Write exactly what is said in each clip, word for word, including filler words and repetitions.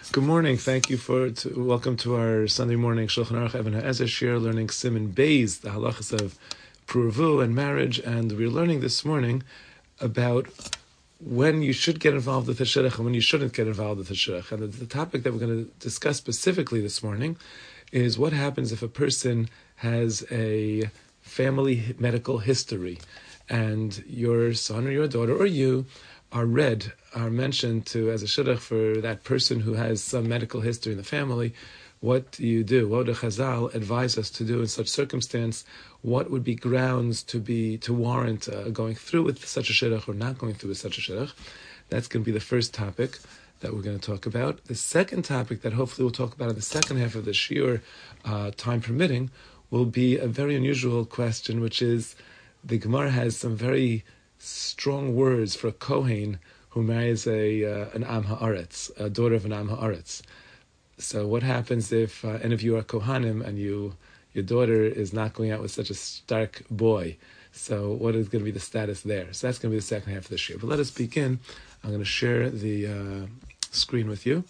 Good morning. Thank you for to, welcome to our Sunday morning Shulchan Aruch Even HaEzer Shir, learning Siman Beis, the halachas of Pruvu and marriage, and we're learning this morning about when you should get involved with the shidduch and when you shouldn't get involved with the shidduch. And the, the topic that we're going to discuss specifically this morning is what happens if a person has a family medical history, and your son or your daughter or you are read, are mentioned to as a shidduch for that person who has some medical history in the family. What do you do? What would Chazal advise us to do in such circumstance? What would be grounds to be to warrant uh, going through with such a shidduch or not going through with such a shidduch? That's going to be the first topic that we're going to talk about. The second topic that hopefully we'll talk about in the second half of the shiur, uh, time permitting, will be a very unusual question, which is the Gemara has some very strong words for a Kohen who marries a uh, an Am Haaretz, a daughter of an Am Haaretz. So what happens if uh, any of you are Kohanim and you your daughter is not going out with such a stark boy? So what is going to be the status there? So that's going to be the second half of the shiur. But let us begin. I'm going to share the uh, screen with you.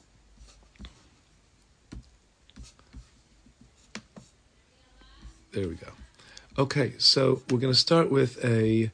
There we go. Okay, so we're going to start with a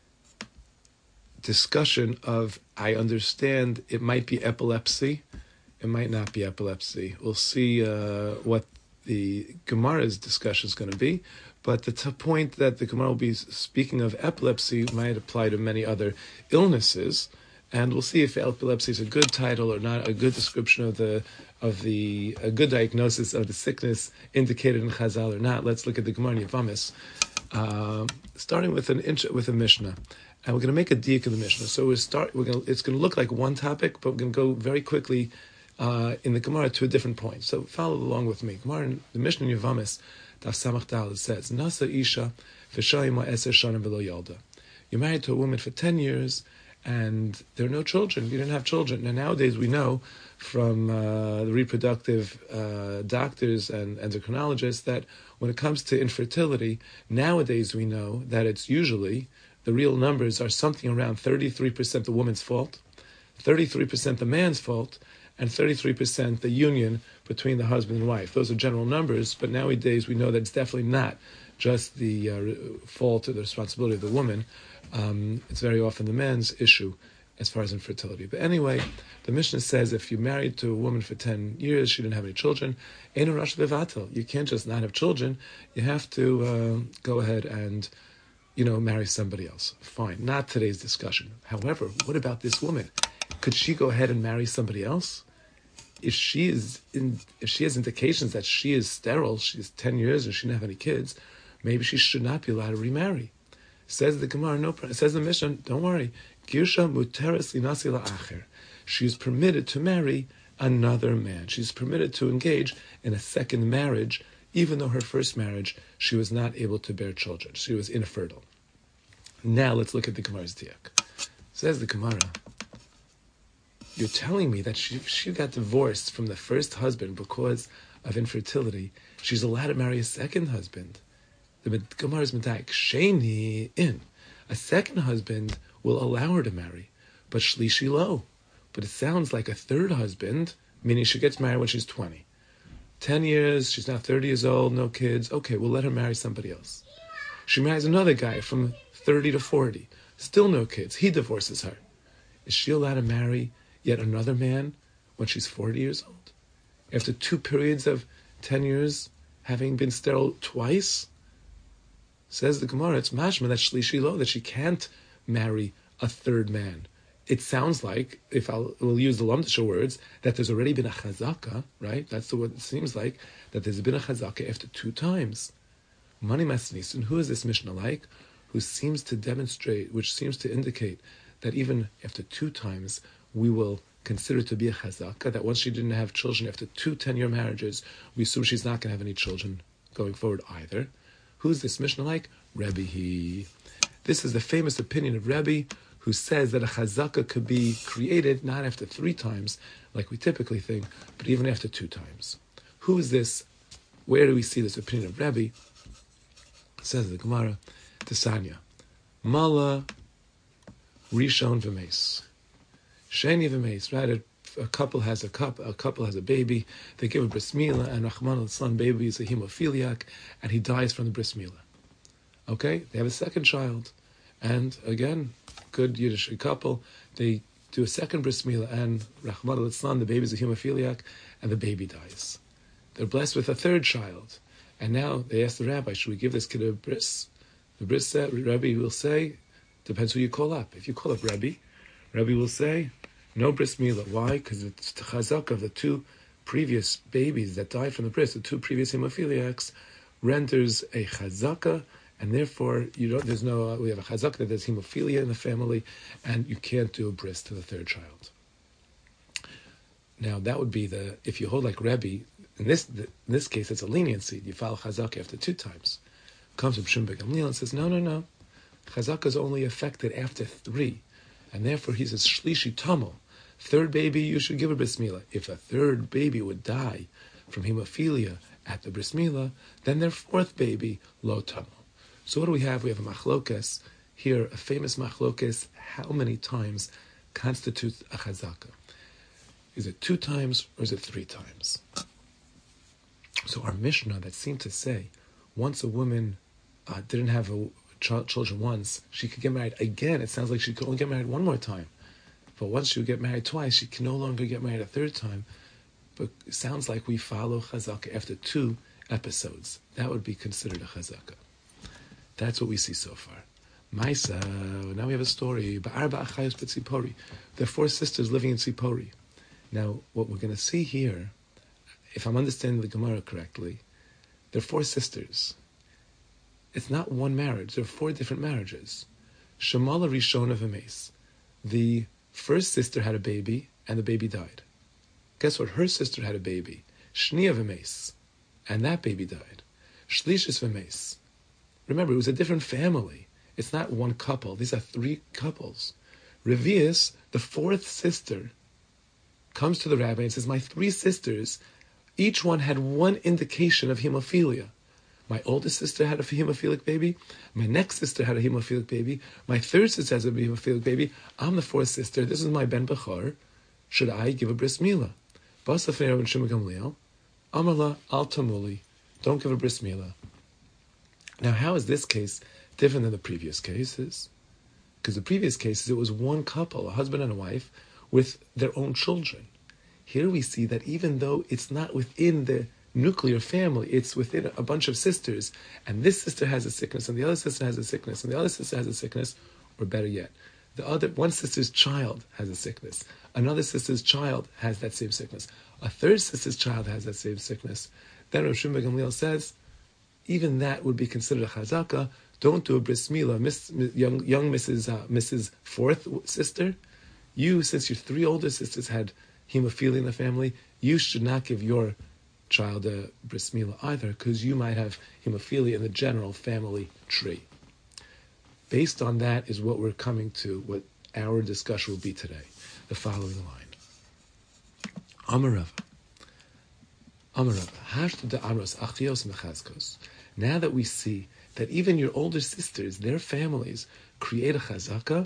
discussion of, I understand it might be epilepsy, it might not be epilepsy. We'll see uh, what the Gemara's discussion is going to be, but the t- point that the Gemara will be speaking of epilepsy might apply to many other illnesses, and we'll see if epilepsy is a good title or not, a good description of the of the a good diagnosis of the sickness indicated in Chazal or not. Let's look at the Gemara in Yevamos, uh, starting with an inch, with a Mishnah. And we're going to make a diak in the Mishnah. So we start. We're going. To, it's going to look like one topic, but we're going to go very quickly uh, in the Gemara to a different point. So follow along with me. Gemara in the Mishnah in Yevamos, Daf Samach Dal, it says, "Nasa isha v'shayim eser shanim v'lo yalda." You're married to a woman for ten years, and there are no children. You didn't have children. And nowadays we know from uh, the reproductive uh, doctors and endocrinologists that when it comes to infertility, nowadays we know that it's usually the real numbers are something around thirty-three percent the woman's fault, thirty-three percent the man's fault, and thirty-three percent the union between the husband and wife. Those are general numbers, but nowadays we know that it's definitely not just the uh, fault or the responsibility of the woman. Um, it's very often the man's issue as far as infertility. But anyway, the Mishnah says if you're married to a woman for ten years, she didn't have any children, Eino Rash Bevatel. You can't just not have children. You have to uh, go ahead and you know, marry somebody else. Fine, not today's discussion. However, what about this woman? Could she go ahead and marry somebody else? If she is in, if she has indications that she is sterile, she's ten years and she didn't have any kids, maybe she should not be allowed to remarry. Says the Gemara, no, says the Mishnah, don't worry. Girsha muteres linasi la'acher. She is permitted to marry another man. She's permitted to engage in a second marriage, even though her first marriage, she was not able to bear children. She was infertile. Now let's look at the Gemara's diak. Says the Gemara, you're telling me that she, she got divorced from the first husband because of infertility. She's allowed to marry a second husband. The Gemara's medayik, sheni in. A second husband will allow her to marry, but shlishi lo. But it sounds like a third husband, meaning she gets married when she's twenty. Ten years, she's now thirty years old, no kids. Okay, we'll let her marry somebody else. She marries another guy from thirty to forty, still no kids. He divorces her. Is she allowed to marry yet another man when she's forty years old? After two periods of ten years having been sterile twice? Says the Gemara, it's mashma that shlishi lo, that she can't marry a third man. It sounds like, if I'll we'll use the Lamdisha words, that there's already been a chazaka, right? That's the word it seems like, that there's been a chazaka after two times. Mani Masnisun, who is this Mishnah like? Who seems to demonstrate, which seems to indicate that even after two times, we will consider it to be a chazaka, that once she didn't have children after two ten-year marriages, we assume she's not going to have any children going forward either. Who's this Mishnah like? Rebbe he. This is the famous opinion of Rebbe, who says that a chazaka could be created not after three times, like we typically think, but even after two times. Who is this? Where do we see this opinion of Rebbe? Says the Gemara, Tesanya, Mala Rishon v'meis, Sheni v'meis, right? At if a couple has a couple, a couple has a baby, they give a bris milah, and Rahman al-Islam baby is a hemophiliac, and he dies from the bris milah. Okay, they have a second child, and again, good Yiddish couple, they do a second bris milah, and Rahman al-Islam, the baby is a hemophiliac, and the baby dies. They're blessed with a third child, and now they ask the rabbi, should we give this kid a bris? The bris said, Rabbi will say, depends who you call up. If you call up Rabbi, Rabbi will say, no bris milah. Why? Because it's the chazak of the two previous babies that died from the bris, the two previous hemophiliacs, renders a chazaka, and therefore you don't. There's no. Uh, we have a chazaka that there's hemophilia in the family, and you can't do a bris to the third child. Now that would be the if you hold like Rebbe. In this in this case, it's a leniency. You file chazaka after two times. Comes from Shimon ben Gamliel and says, no, no, no. Chazaka is only affected after three, and therefore he says shlishi tamel. Third baby, you should give a bris milah. If a third baby would die from hemophilia at the bris milah, then their fourth baby lo tamel. So what do we have? We have a machlokas here, a famous machlokas. How many times constitutes a chazaka? Is it two times or is it three times? So our Mishnah that seemed to say once a woman uh, didn't have a ch- children once, she could get married again. It sounds like she could only get married one more time. But once she would get married twice, she can no longer get married a third time. But it sounds like we follow chazaka after two episodes. That would be considered a chazaka. That's what we see so far. Maisa, now we have a story. Ba'arba achayos b'tzipori. There are four sisters living in Tzipori. Now, what we're going to see here, if I'm understanding the Gemara correctly, there are four sisters. It's not one marriage. There are four different marriages. Shemala Rishona v'meis. The first sister had a baby, and the baby died. Guess what? Her sister had a baby. Shnia v'meis. And that baby died. Shlishis v'meis. Remember, it was a different family. It's not one couple. These are three couples. Revius, the fourth sister, comes to the rabbi and says, my three sisters, each one had one indication of hemophilia. My oldest sister had a hemophilic baby. My next sister had a hemophilic baby. My third sister has a hemophilic baby. I'm the fourth sister. This is my ben Bechor. Should I give a bris milah? Basafnei Rabbi Shimon Gamliel, Amala al tamuli. Don't give a bris milah. Now, how is this case different than the previous cases? Because the previous cases, it was one couple, a husband and a wife, with their own children. Here we see that even though it's not within the nuclear family, it's within a bunch of sisters, and this sister has a sickness, and the other sister has a sickness, and the other sister has a sickness, or better yet, the other one sister's child has a sickness, another sister's child has that same sickness, a third sister's child has that same sickness. Then Rav Shimon ben Gamliel says, even that would be considered a chazaka. Don't do a bris milah, Miss, young, young Missus Uh, Missus Fourth sister. You, since your three older sisters had hemophilia in the family, you should not give your child a bris milah either, because you might have hemophilia in the general family tree. Based on that is what we're coming to, what our discussion will be today. The following line. Amarava. Amarava. Hashta de amros achios mechazkos. Now that we see that even your older sisters, their families, create a chazaka,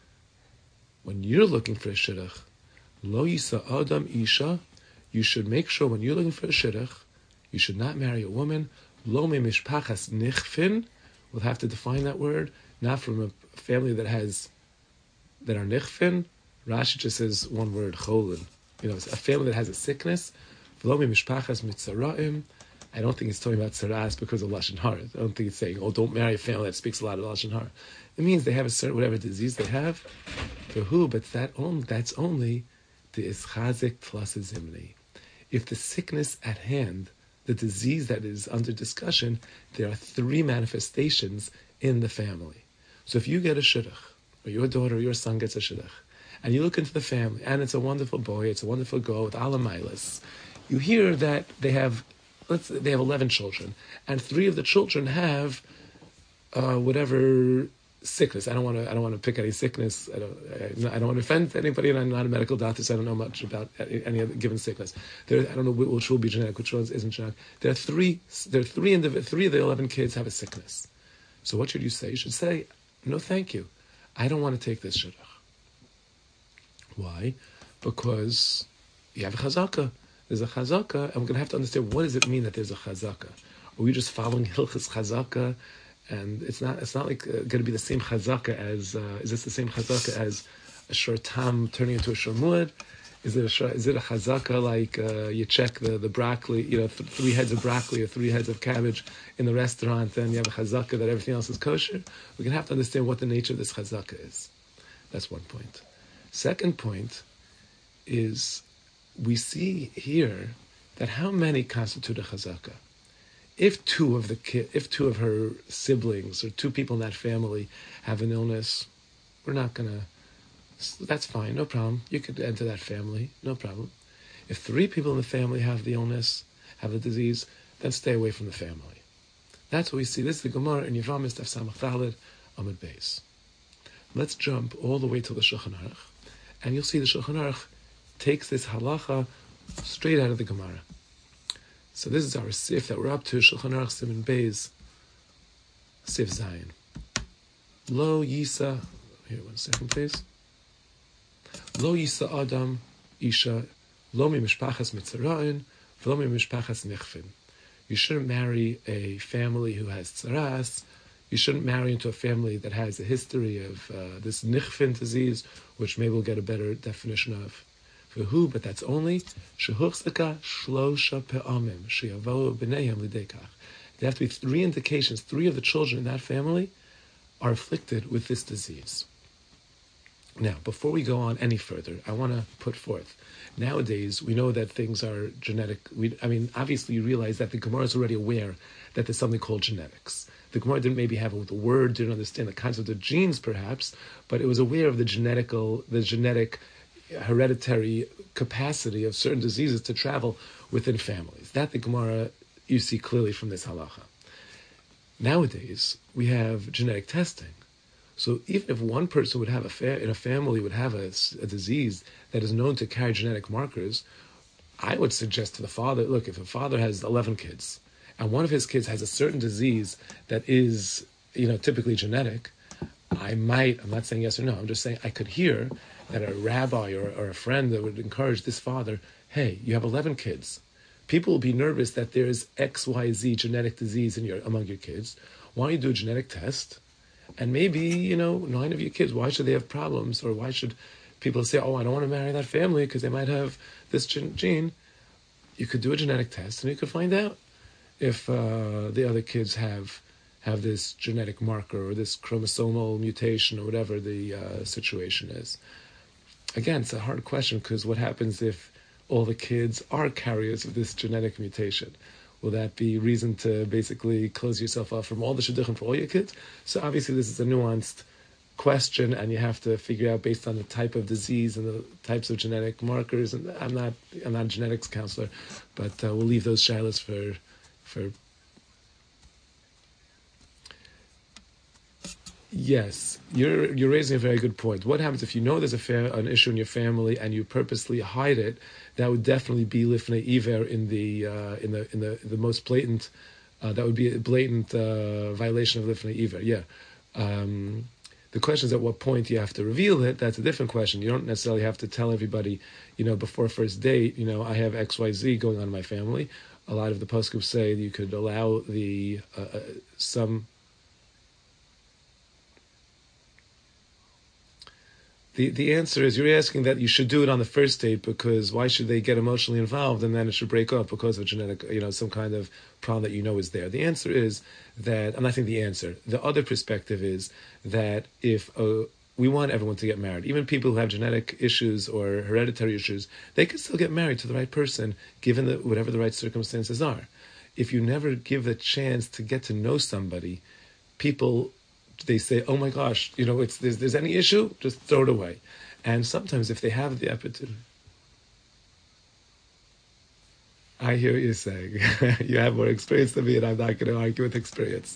when you're looking for a shidduch, lo yisa adam isha, you should make sure when you're looking for a shidduch, you should not marry a woman, lo me mishpachas nichfin, we'll have to define that word, not from a family that has, that are nichfin. Rashi just says one word, cholin. You know, it's a family that has a sickness, lo me mishpachas mitzaraim. I don't think it's talking about tzaras because of Lashon Hara. I don't think it's saying, oh, don't marry a family that speaks a lot of Lashon Hara. It means they have a certain, whatever disease they have, for who, but that only, that's only the ischazik plus a zimni. If the sickness at hand, the disease that is under discussion, there are three manifestations in the family. So if you get a shidduch, or your daughter or your son gets a shidduch, and you look into the family, and it's a wonderful boy, it's a wonderful girl with alamailas, you hear that they have Let's, they have eleven children, and three of the children have uh, whatever sickness. I don't want to. I don't want to pick any sickness. I don't. I, I don't want to offend anybody, and I'm not a medical doctor, so I don't know much about any other given sickness. There, I don't know which will be genetic, which one isn't genetic. There are three. There are three. Indiv- three of the eleven kids have a sickness. So what should you say? You should say, "No, thank you. I don't want to take this shidduch." Why? Because You have a chazaka. There's a chazaka, and we're going to have to understand what does it mean that there's a chazaka. Are we just following hilchas chazaka? And it's not it's not like uh, going to be the same chazaka as, uh, is this the same chazaka as a shortam turning into a shormud? Is it a shor, is it a chazaka like uh, you check the, the broccoli, you know, th- three heads of broccoli or three heads of cabbage in the restaurant, and you have a chazaka that everything else is kosher? We're going to have to understand what the nature of this chazaka is. That's one point. Second point is we see here that how many constitute a chazaka? If two of the ki- if two of her siblings or two people in that family have an illness, we're not going to. That's fine, no problem. You could enter that family, no problem. If three people in the family have the illness, have the disease, then stay away from the family. That's what we see. This is the Gemara in Yevamos Daf Samach Daled Amud Beis. Let's jump all the way to the Shulchan Aruch, and you'll see the Shulchan Aruch takes this halacha straight out of the Gemara. So this is our sif that we're up to, Shulchan Aruch Siman Beis, Sif Zayin. Lo Yisa, here one second please. Lo Yisa Adam Isha, Lo Mi Mishpachas Mitzrayim, V'lo Mi Mishpachas Nichfin. You shouldn't marry a family who has tzaras. You shouldn't marry into a family that has a history of uh, this nichfin disease, which maybe we'll get a better definition of. For who? But that's only shehuchzaka shlosha pe'amim sheyavohu b'neihem lidekach. There have to be three indications. Three of the children in that family are afflicted with this disease. Now, before we go on any further, I want to put forth. Nowadays, we know that things are genetic. We, I mean, obviously, you realize that the Gemara is already aware that there's something called genetics. The Gemara didn't maybe have it with the word, didn't understand the concept of genes, perhaps, but it was aware of the genetical, the genetic, hereditary capacity of certain diseases to travel within families. That the Gemara you see clearly from this halacha. Nowadays, we have genetic testing. So even if one person would have a fa- in a family would have a, a disease that is known to carry genetic markers, I would suggest to the father, look, if a father has eleven kids, and one of his kids has a certain disease that is, you know, typically genetic, I might, I'm not saying yes or no, I'm just saying I could hear that a rabbi or, or a friend that would encourage this father, hey, you have eleven kids. People will be nervous that there's X Y Z genetic disease in your among your kids. Why don't you do a genetic test? And maybe, you know, nine of your kids, why should they have problems? Or why should people say, oh, I don't want to marry that family because they might have this gene? You could do a genetic test and you could find out if uh, the other kids have have this genetic marker or this chromosomal mutation or whatever the uh, situation is. Again, it's a hard question because what happens if all the kids are carriers of this genetic mutation? Will that be reason to basically close yourself off from all the shidduchim for all your kids? So obviously this is a nuanced question, and you have to figure out based on the type of disease and the types of genetic markers. And I'm not I'm not a genetics counselor, but uh, we'll leave those shilas for for. Yes, you're you're raising a very good point. What happens if you know there's a fa- an issue in your family and you purposely hide it? That would definitely be lifnei iver in the uh, in the in the the most blatant. Uh, that would be a blatant uh, violation of lifnei iver. Yeah. Um, the question is at what point you have to reveal it. That's a different question. You don't necessarily have to tell everybody, you know, before first date. You know, I have X Y Z going on in my family. A lot of the poskim say you could allow the uh, uh, some. The the answer is you're asking that you should do it on the first date because why should they get emotionally involved and then it should break up because of genetic, you know, some kind of problem that you know is there. The answer is that, I'm not saying the answer, the other perspective is that if uh, we want everyone to get married, even people who have genetic issues or hereditary issues, they can still get married to the right person given the, whatever the right circumstances are. If you never give the chance to get to know somebody, people... they say, oh my gosh, you know, it's there's, there's any issue, just throw it away. And sometimes if they have the opportunity, I hear what you're saying. You have more experience than me, and I'm not going to argue with experience.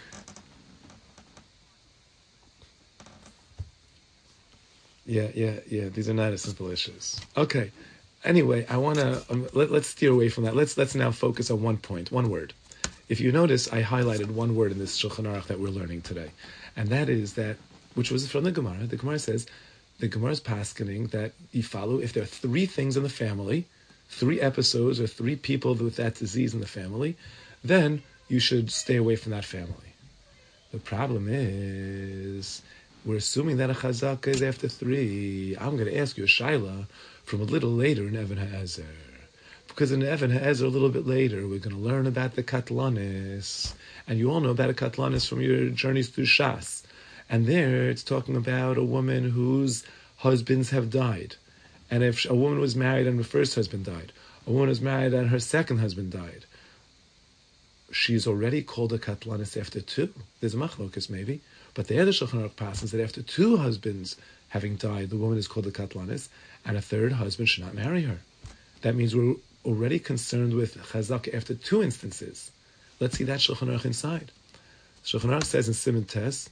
Yeah, yeah, yeah. These are not as simple issues. Okay. Anyway, I want to um, let, let's steer away from that. Let's let's now focus on one point, one word. If you notice, I highlighted one word in this Shulchan Aruch that we're learning today, and that is that, which was from the Gemara. The Gemara says, the Gemara is paskening that you follow if there are three things in the family, three episodes or three people with that disease in the family, then you should stay away from that family. The problem is, we're assuming that a chazaka is after three. I'm going to ask you a shaila from a little later in Even HaEzer. Because in Even HaEzer, a little bit later, we're going to learn about the katlanis. And you all know about a katlanis from your journeys through Shas. And there, it's talking about a woman whose husbands have died. And if a woman was married and her first husband died, a woman was married and her second husband died, she's already called a katlanis after two. There's a machlokas maybe, but the other Shulchan Aruch passes that after two husbands having died, the woman is called a katlanis, and a third husband should not marry her. That means we're already concerned with chazak after two instances. Let's see that Shulchan Aruch inside. Shulchan Aruch says in Siman Tes,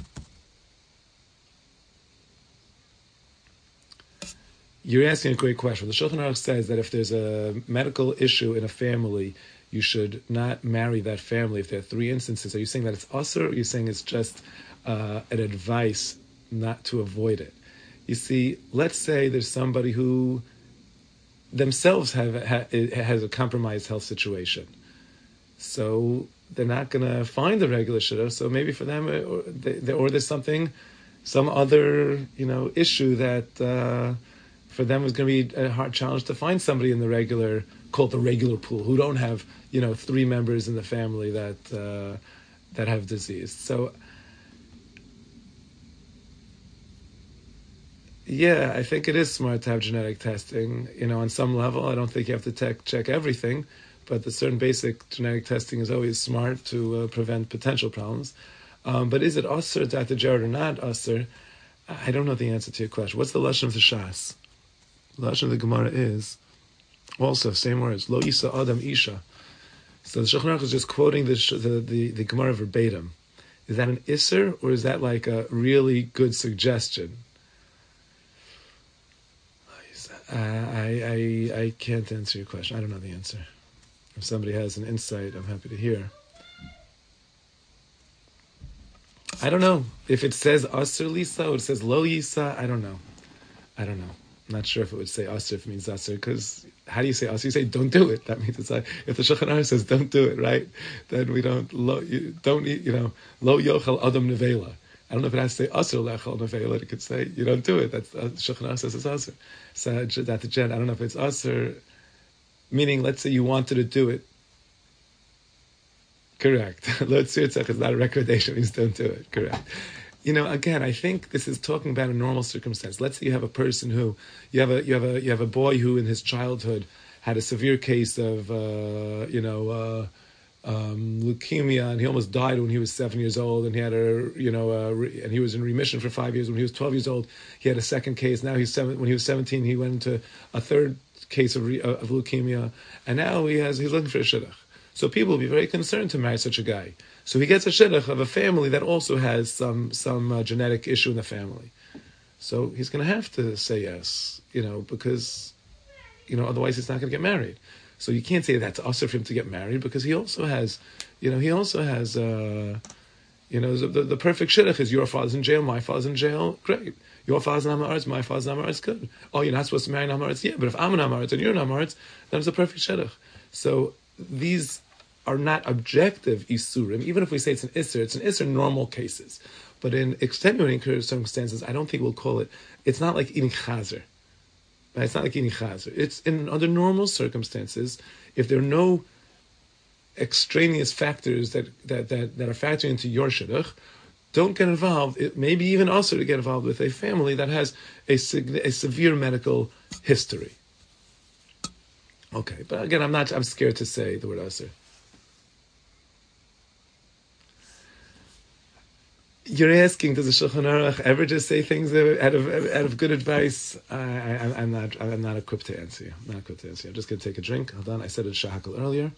you're asking a great question. The Shulchan Aruch says that if there's a medical issue in a family, you should not marry that family if there are three instances. Are you saying that it's usur, or are you saying it's just uh, an advice not to avoid it? You see, let's say there's somebody who themselves have ha, has a compromised health situation. So they're not going to find the regular shidduch. So maybe for them, or, they, or there's something, some other, you know, issue that uh, for them is going to be a hard challenge to find somebody in the regular, called the regular pool, who don't have, you know, three members in the family that uh, that have disease. So, yeah, I think it is smart to have genetic testing. You know, on some level, I don't think you have to tech, check everything, but the certain basic genetic testing is always smart to uh, prevent potential problems. Um, but is it usur that Jared or not usur? I don't know the answer to your question. What's the lashon of the Shas? The lashon of the Gemara is also same words. Lo yisa adam isha. So the Shulchan Aruch is just quoting the the the, the Gemara verbatim. Is that an isser, or is that like a really good suggestion? Uh, I, I I can't answer your question. I don't know the answer. If somebody has an insight, I'm happy to hear. I don't know. If it says Asr Lisa or it says Lo Yisa, I don't know. I don't know. I'm not sure if it would say Asr if it means Asr, because how do you say Asr? You say don't do it. That means it's like, if the Shulchan Aruch says don't do it, right? Then we don't, lo, you, don't eat, you know, Lo Yochel Adam Nevela. I don't know if it has to say Asr Lechel Nevela. It could say you don't do it. That's uh, Shulchan Aruch says it's Asr. So that the Jen, I don't know if it's Asr, meaning let's say you wanted to do it. Correct. Lo Tzirtzach is not a recommendation, it means don't do it. Correct. You know, again, I think this is talking about a normal circumstance. Let's say you have a person who, you have a you have a you have a boy who in his childhood had a severe case of uh, you know uh, um, leukemia, and he almost died when he was seven years old, and he had a you know a re- and he was in remission for five years. When he was twelve years old, he had a second case. Now he's seven. When he was seventeen, he went into a third case of re- of leukemia, and now he has he's looking for a shidduch. So people will be very concerned to marry such a guy. So he gets a shidduch of a family that also has some some uh, genetic issue in the family. So he's going to have to say yes, you know, because, you know, otherwise he's not going to get married. So you can't say that's usher for him to get married, because he also has, you know, he also has, uh, you know, the, the perfect shidduch is your father's in jail, my father's in jail, great. Your father's an Amaretz, my father's an Amaretz, good. Oh, you're not supposed to marry an Amaretz? Yeah, but if I'm an Amaretz and you're an Amaretz, then it's a perfect shidduch. So these are not objective isurim. Even if we say it's an isser, it's an isser in normal cases. But in extenuating circumstances, I don't think we'll call it. It's not like eating chazer. Right? It's not like eating chazer. It's in under normal circumstances. If there are no extraneous factors that that that, that are factoring into your shidduch, don't get involved. It may be even also to get involved with a family that has a, a severe medical history. Okay, but again, I'm not. I'm scared to say the word aser. You're asking, does the Shulchan Aruch ever just say things out of out of good advice? I, I, I'm not. I'm not equipped to answer you. I'm not equipped to answer you. I'm just going to take a drink. Hold on. I said it shahakal earlier.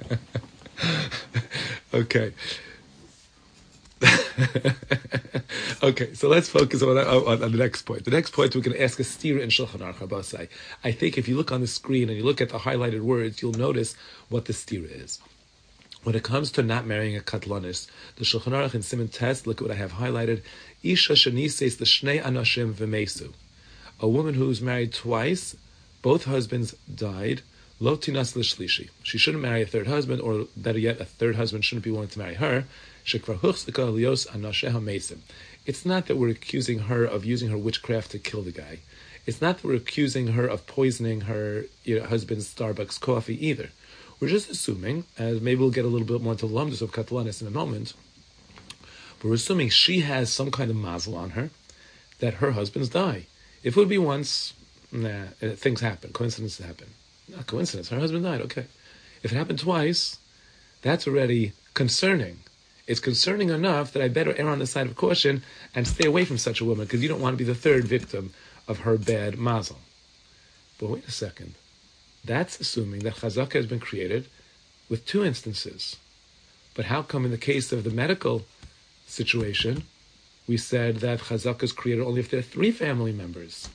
Okay. Okay, so let's focus on, on, on the next point. The next point we're going to ask a stira in Shulchan Aruch Abasai. I think if you look on the screen and you look at the highlighted words, you'll notice what the stira is. When it comes to not marrying a katlanis, the Shulchan Aruch in Siman Tes, look at what I have highlighted. Isha shenises the shnei anashim v'mesu. A woman who's married twice, both husbands died. Lo tinas l'shlishi. She shouldn't marry a third husband, or better yet, a third husband shouldn't be willing to marry her. Shekvar huchzika lios anasheha mesim. It's not that we're accusing her of using her witchcraft to kill the guy. It's not that we're accusing her of poisoning her you know, husband's Starbucks coffee either. We're just assuming, as maybe we'll get a little bit more into the lumdus of Katalanis in a moment, but we're assuming she has some kind of mazel on her that her husbands die. If it would be once, nah, things happen, coincidences happen. Not coincidence, her husband died, okay. If it happened twice, that's already concerning. It's concerning enough that I better err on the side of caution and stay away from such a woman, because you don't want to be the third victim of her bad mazel. But wait a second. That's assuming that chazaka has been created with two instances. But how come in the case of the medical situation, we said that chazaka is created only if there are three family members?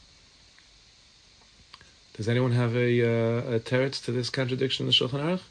Does anyone have a, uh, a teretz to this contradiction in the Shulchan Aruch?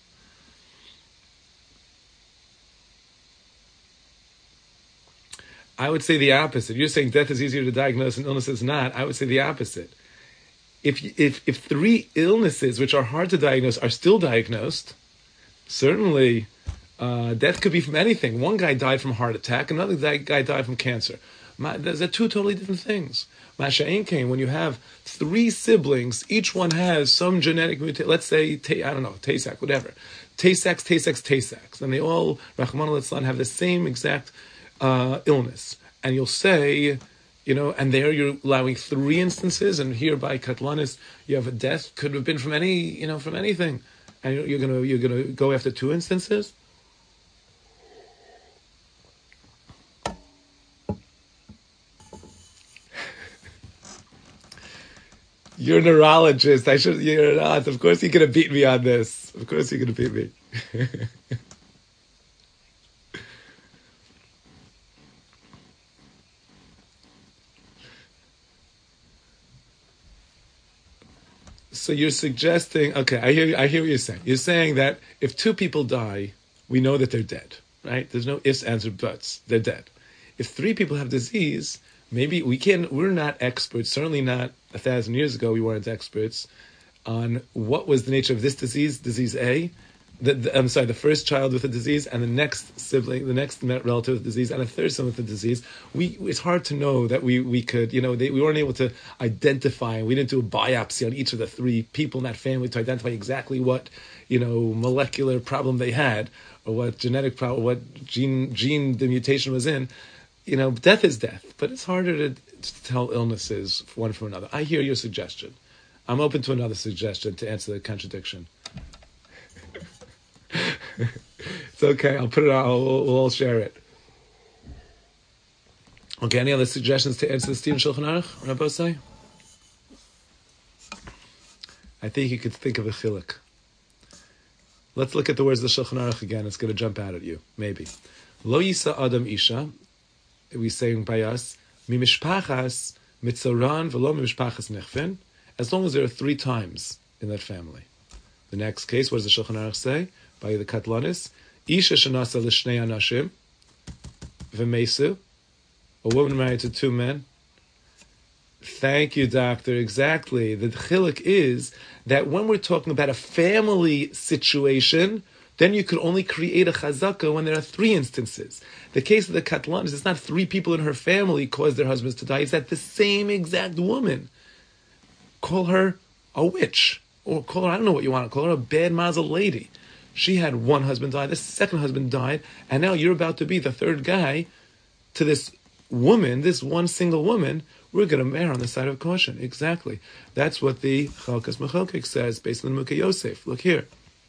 I would say the opposite. You're saying death is easier to diagnose and illness is not. I would say the opposite. If if if three illnesses which are hard to diagnose are still diagnosed, certainly uh, death could be from anything. One guy died from a heart attack, another guy died from cancer. Those are two totally different things. Masha'in came when you have three siblings, each one has some genetic mutation. Let's say, I don't know, Tay-Sachs, whatever. Tay-Sachs, Tay-Sachs, Tay-Sachs. And they all, Rahman al-Islam, have the same exact uh, illness. And you'll say, you know, and there you're allowing three instances, and here by Katlanis, you have a death, could have been from any, you know, from anything. And you're gonna you're gonna go after two instances? You're a neurologist. I should. You're not. Of course, you're gonna beat me on this. Of course, you're gonna beat me. So you're suggesting? Okay, I hear. I hear what you're saying. You're saying that if two people die, we know that they're dead, right? There's no ifs, ands, or buts. They're dead. If three people have disease, maybe we can. We're not experts. Certainly not a thousand years ago. We weren't experts on what was the nature of this disease, disease A. The, the, I'm sorry, the first child with a disease, and the next sibling, the next relative with the disease, and a third son with the disease. We it's hard to know that we we could, you know, they, we weren't able to identify. We didn't do a biopsy on each of the three people in that family to identify exactly what, you know, molecular problem they had, or what genetic problem, what gene gene the mutation was in. You know, death is death, but it's harder to, to tell illnesses one from another. I hear your suggestion. I'm open to another suggestion to answer the contradiction. It's okay. I'll put it on. We'll, we'll all share it. Okay. Any other suggestions to answer the Stephen Shulchan Aruch, Rabbi Osai? I think you could think of a chiluk. Let's look at the words of the Shulchan Aruch again. It's going to jump out at you. Maybe. Lo yisa adam isha. We saying by us, mi mishpachas mitzoran v'lo mi mishpachas nechvin. As long as there are three times in that family. The next case, what does the Shulchan Aruch say? By the Katlanis, Isha shenasa l'shnei anashim v'meisu, a woman married to two men. Thank you, doctor. Exactly. The chiluk is that when we're talking about a family situation, then you could only create a chazaka when there are three instances. The case of the Katlanis, it's not three people in her family caused their husbands to die. It's that the same exact woman. Call her a witch. Or call her, I don't know what you want to call her, a bad mazel lady. She had one husband die, the second husband died, and now you're about to be the third guy to this woman, this one single woman. We're going to err on the side of caution. Exactly. That's what the Chalkas Mechalkik says based on the Mukha Yosef. Look here.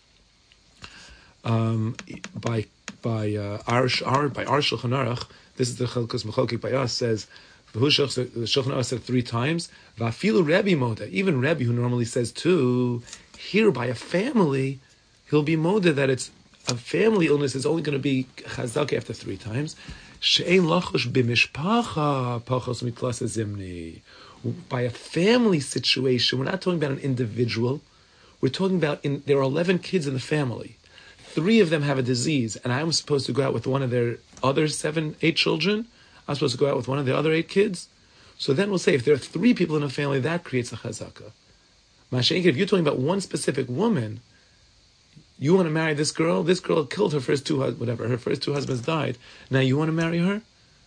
Um, by by uh, our, our by our Shulchan Aruch, this is the Chalkas Mechalkik by us, says, the Shulchan Aruch said three times, Vafilu Rebbe Moda, even Rebbe, who normally says two, here by a family, he'll be Moda that it's a family illness is only going to be Chazak after three times. She'ein lachush b'mishpacha pachos miklasa zimni. By a family situation, we're not talking about an individual. We're talking about in, there are eleven kids in the family. Three of them have a disease, and I'm supposed to go out with one of their other seven, eight children. I'm supposed to go out with one of the other eight kids. So then we'll say if there are three people in a family, that creates a chazaka. Masha'inka, if you're talking about one specific woman, you want to marry this girl. This girl killed her first two, whatever. Her first two husbands died. Now you want to marry her.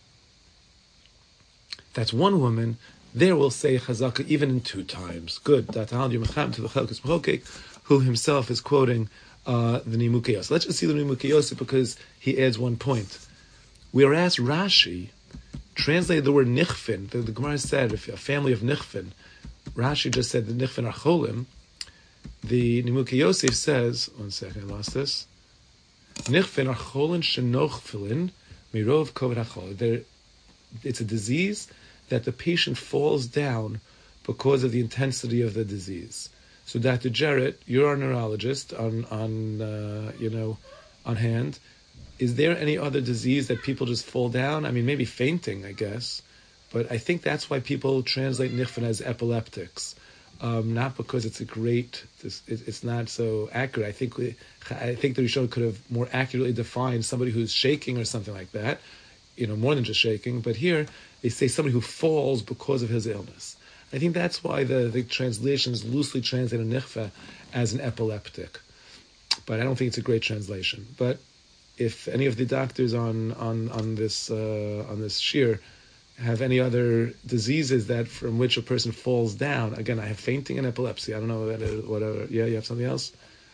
That's one woman. There we'll say chazaka even in two times. Good. To the Chelkus B'chokek, who himself is quoting uh, the Nimukei Yosef. Let's just see the Nimukei Yosef because he adds one point. We are asked Rashi translated the word nichfin. The, the Gemara said if a family of nichfin. Rashi just said the nichfin are cholim. The Nimukei Yosef says, one second, I lost this. Nichfin are cholin shenochfilin mirov koved hachol. It's a disease that the patient falls down because of the intensity of the disease. So, Doctor Jarrett, you're a neurologist on on uh, you know on hand. Is there any other disease that people just fall down? I mean, maybe fainting, I guess, but I think that's why people translate nichfin as epileptics. Um, not because it's a great, it's not so accurate. I think we, I think the Rishon could have more accurately defined somebody who's shaking or something like that, you know, more than just shaking. But here they say somebody who falls because of his illness. I think that's why the, the translations loosely translate nichfa as an epileptic. But I don't think it's a great translation. But if any of the doctors on on on this uh, on this shir have any other diseases that from which a person falls down. Again, I have fainting and epilepsy. I don't know whatever. Yeah, you have something else?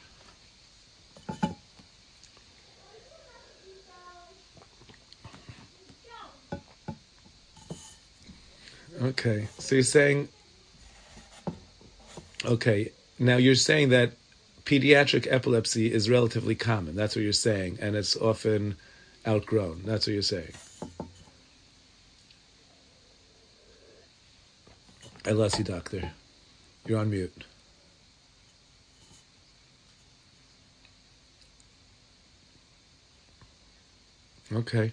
Okay, so you're saying, okay, now you're saying that pediatric epilepsy is relatively common. That's what you're saying, and it's often outgrown. That's what you're saying. I lost you, doctor. You're on mute. Okay.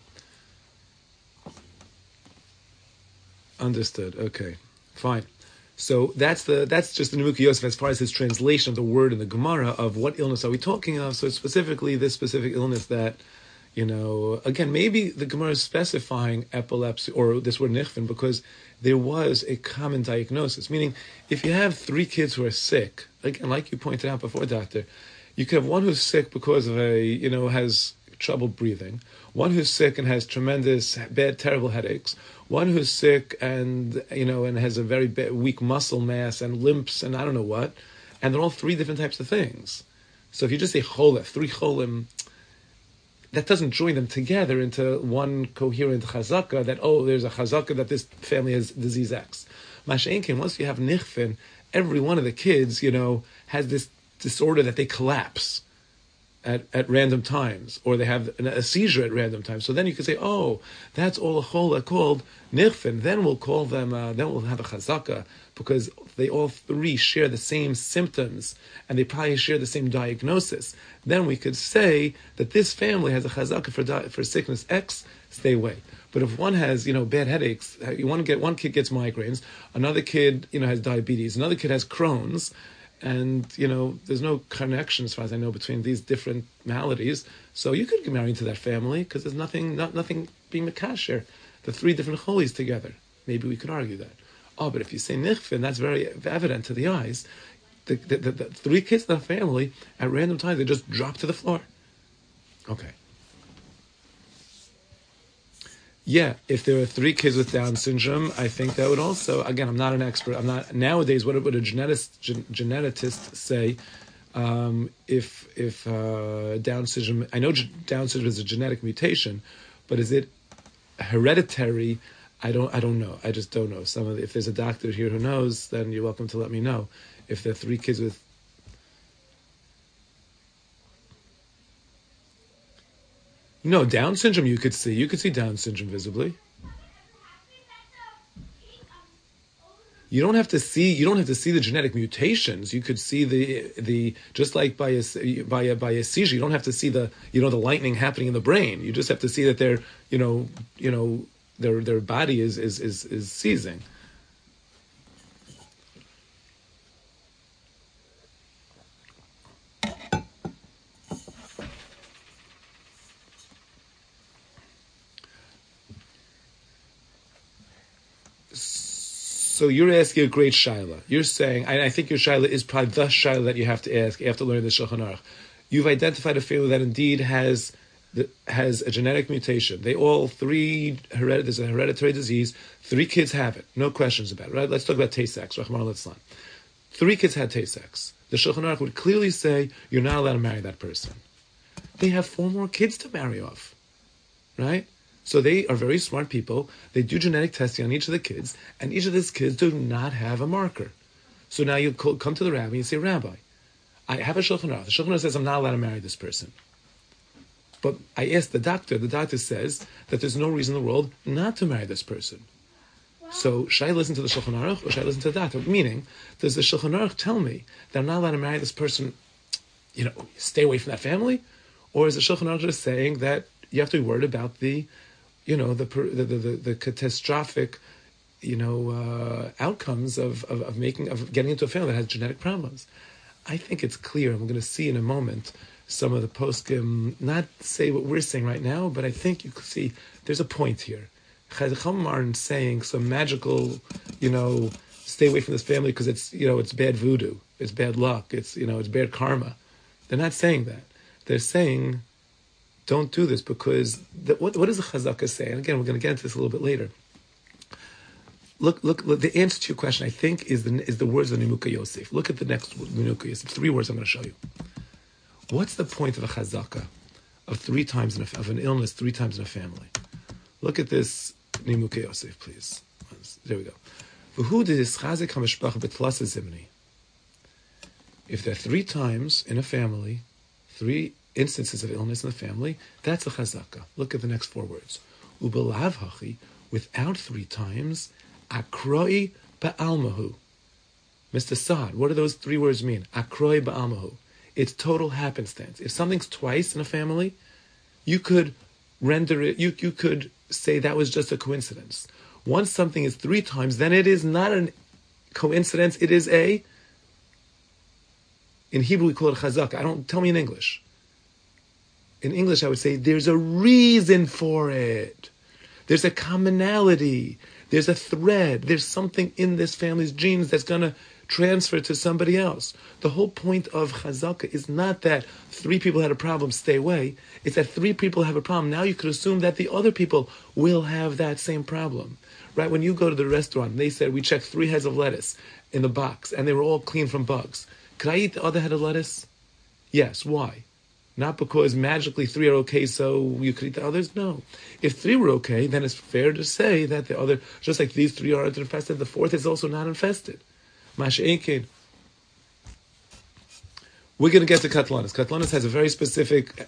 Understood. Okay. Fine. So that's the that's just the Nimukei Yosef as far as his translation of the word in the Gemara of what illness are we talking of. So specifically this specific illness that, you know, again, maybe the Gemara is specifying epilepsy or this word nichfin because there was a common diagnosis. Meaning, if you have three kids who are sick, again, like you pointed out before, doctor, you could have one who's sick because of a, you know, has trouble breathing, one who's sick and has tremendous, bad, terrible headaches, one who's sick and, you know, and has a very bad, weak muscle mass and limps and I don't know what, and they're all three different types of things. So if you just say cholah, three cholim, that doesn't join them together into one coherent chazaka that, oh, there's a chazaka that this family has disease X. Masha'inkin, once you have nichfin, every one of the kids, you know, has this disorder that they collapse at, at random times, or they have a seizure at random times. So then you can say, oh, that's all a chola called nichfin. Then we'll call them, uh, then we'll have a chazaka, because they all three share the same symptoms, and they probably share the same diagnosis. Then we could say that this family has a chazaka for di- for sickness X, stay away. But if one has, you know, bad headaches, you want to get one kid gets migraines, another kid, you know, has diabetes, another kid has Crohn's, and, you know, there's no connection, as far as I know, between these different maladies. So you could get married into that family because there's nothing, not nothing being makasher, the three different cholis together. Maybe we could argue that. Oh, but if you say nichfin, that's very evident to the eyes. The, the, the, the three kids in the family, at random times, they just drop to the floor. Okay. Yeah, if there are three kids with Down syndrome, I think that would also, again, I'm not an expert. I'm not, nowadays, what would a geneticist, gen, geneticist say um, if if uh, Down syndrome, I know Down syndrome is a genetic mutation, but is it hereditary? I don't I don't know. I just don't know. Some of the, if there's a doctor here who knows, then you're welcome to let me know. If there are three kids with No, Down syndrome you could see. You could see Down syndrome visibly. You don't have to see. You don't have to see the genetic mutations. You could see the the just like by a by a by a seizure. You don't have to see the you know the lightning happening in the brain. You just have to see that their you know you know their their body is is is, is seizing. So you're asking a great shaila. You're saying, and I think your shaila is probably the shaila that you have to ask after learning the Shulchan Aruch. You've identified a family that indeed has the, has a genetic mutation. They all three hered, there's a hereditary disease. Three kids have it. No questions about it. Right? Let's talk about Tay-Sex. Rahman al-Islam. Three kids had Tay-Sex. The Shulchan Aruch would clearly say you're not allowed to marry that person. They have four more kids to marry off, right? So they are very smart people. They do genetic testing on each of the kids, and each of these kids do not have a marker. So now you come to the rabbi and you say, Rabbi, I have a Shulchan Aruch. The Shulchan Aruch says I'm not allowed to marry this person. But I asked the doctor. The doctor says that there's no reason in the world not to marry this person. So should I listen to the Shulchan Aruch or should I listen to the doctor? Meaning, does the Shulchan Aruch tell me that I'm not allowed to marry this person, you know, stay away from that family? Or is the Shulchan Aruch just saying that you have to be worried about the you know, the the the, the, the catastrophic, you know, uh, outcomes of, of, of making of getting into a family that has genetic problems? I think it's clear, and we're going to see in a moment some of the poskim not say what we're saying right now, but I think you can see there's a point here. Chacham aren't saying some magical, you know, stay away from this family because it's you know it's bad voodoo, it's bad luck, it's you know it's bad karma. They're not saying that. They're saying, don't do this because the, what, what does the Chazakah say? And again, we're going to get into this a little bit later. Look, look, look. The answer to your question, I think, is the is the words of Nimuka Yosef. Look at the next Nimuka Yosef. Three words I'm going to show you. What's the point of a Chazakah of three times in a, of an illness three times in a family? Look at this Nimuka Yosef, please. There we go. If there are three times in a family, three instances of illness in the family, that's a chazaka. Look at the next four words. Ubelav hachi, without three times, akroi ba'almahu. Mister Saad, what do those three words mean? Akroi ba'almahu. It's total happenstance. If something's twice in a family, you could render it, you, you could say that was just a coincidence. Once something is three times, then it is not a coincidence, it is a, in Hebrew we call it chazaka. I don't, tell me in English. In English, I would say there's a reason for it. There's a commonality. There's a thread. There's something in this family's genes that's going to transfer to somebody else. The whole point of chazaka is not that three people had a problem, stay away. It's that three people have a problem. Now you could assume that the other people will have that same problem. Right? When you go to the restaurant, they said, we checked three heads of lettuce in the box, and they were all clean from bugs. Could I eat the other head of lettuce? Yes. Why? Not because magically three are okay, so you could eat the others. No. If three were okay, then it's fair to say that the other, just like these three aren't infested, the fourth is also not infested. Masha'inkin. We're going to get to Katlanis. Katlanis has a very specific...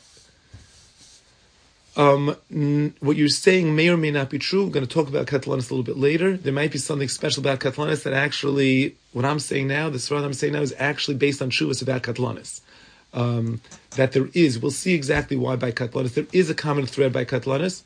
Um, n- what you're saying may or may not be true. We're going to talk about Katlanis a little bit later. There might be something special about Katlanis that actually, what I'm saying now, the Sfarad I'm saying now, is actually based on Shuvas about Katlanis. Um, that there is, we'll see exactly why by Katlanis. There is a common thread by Katlanis.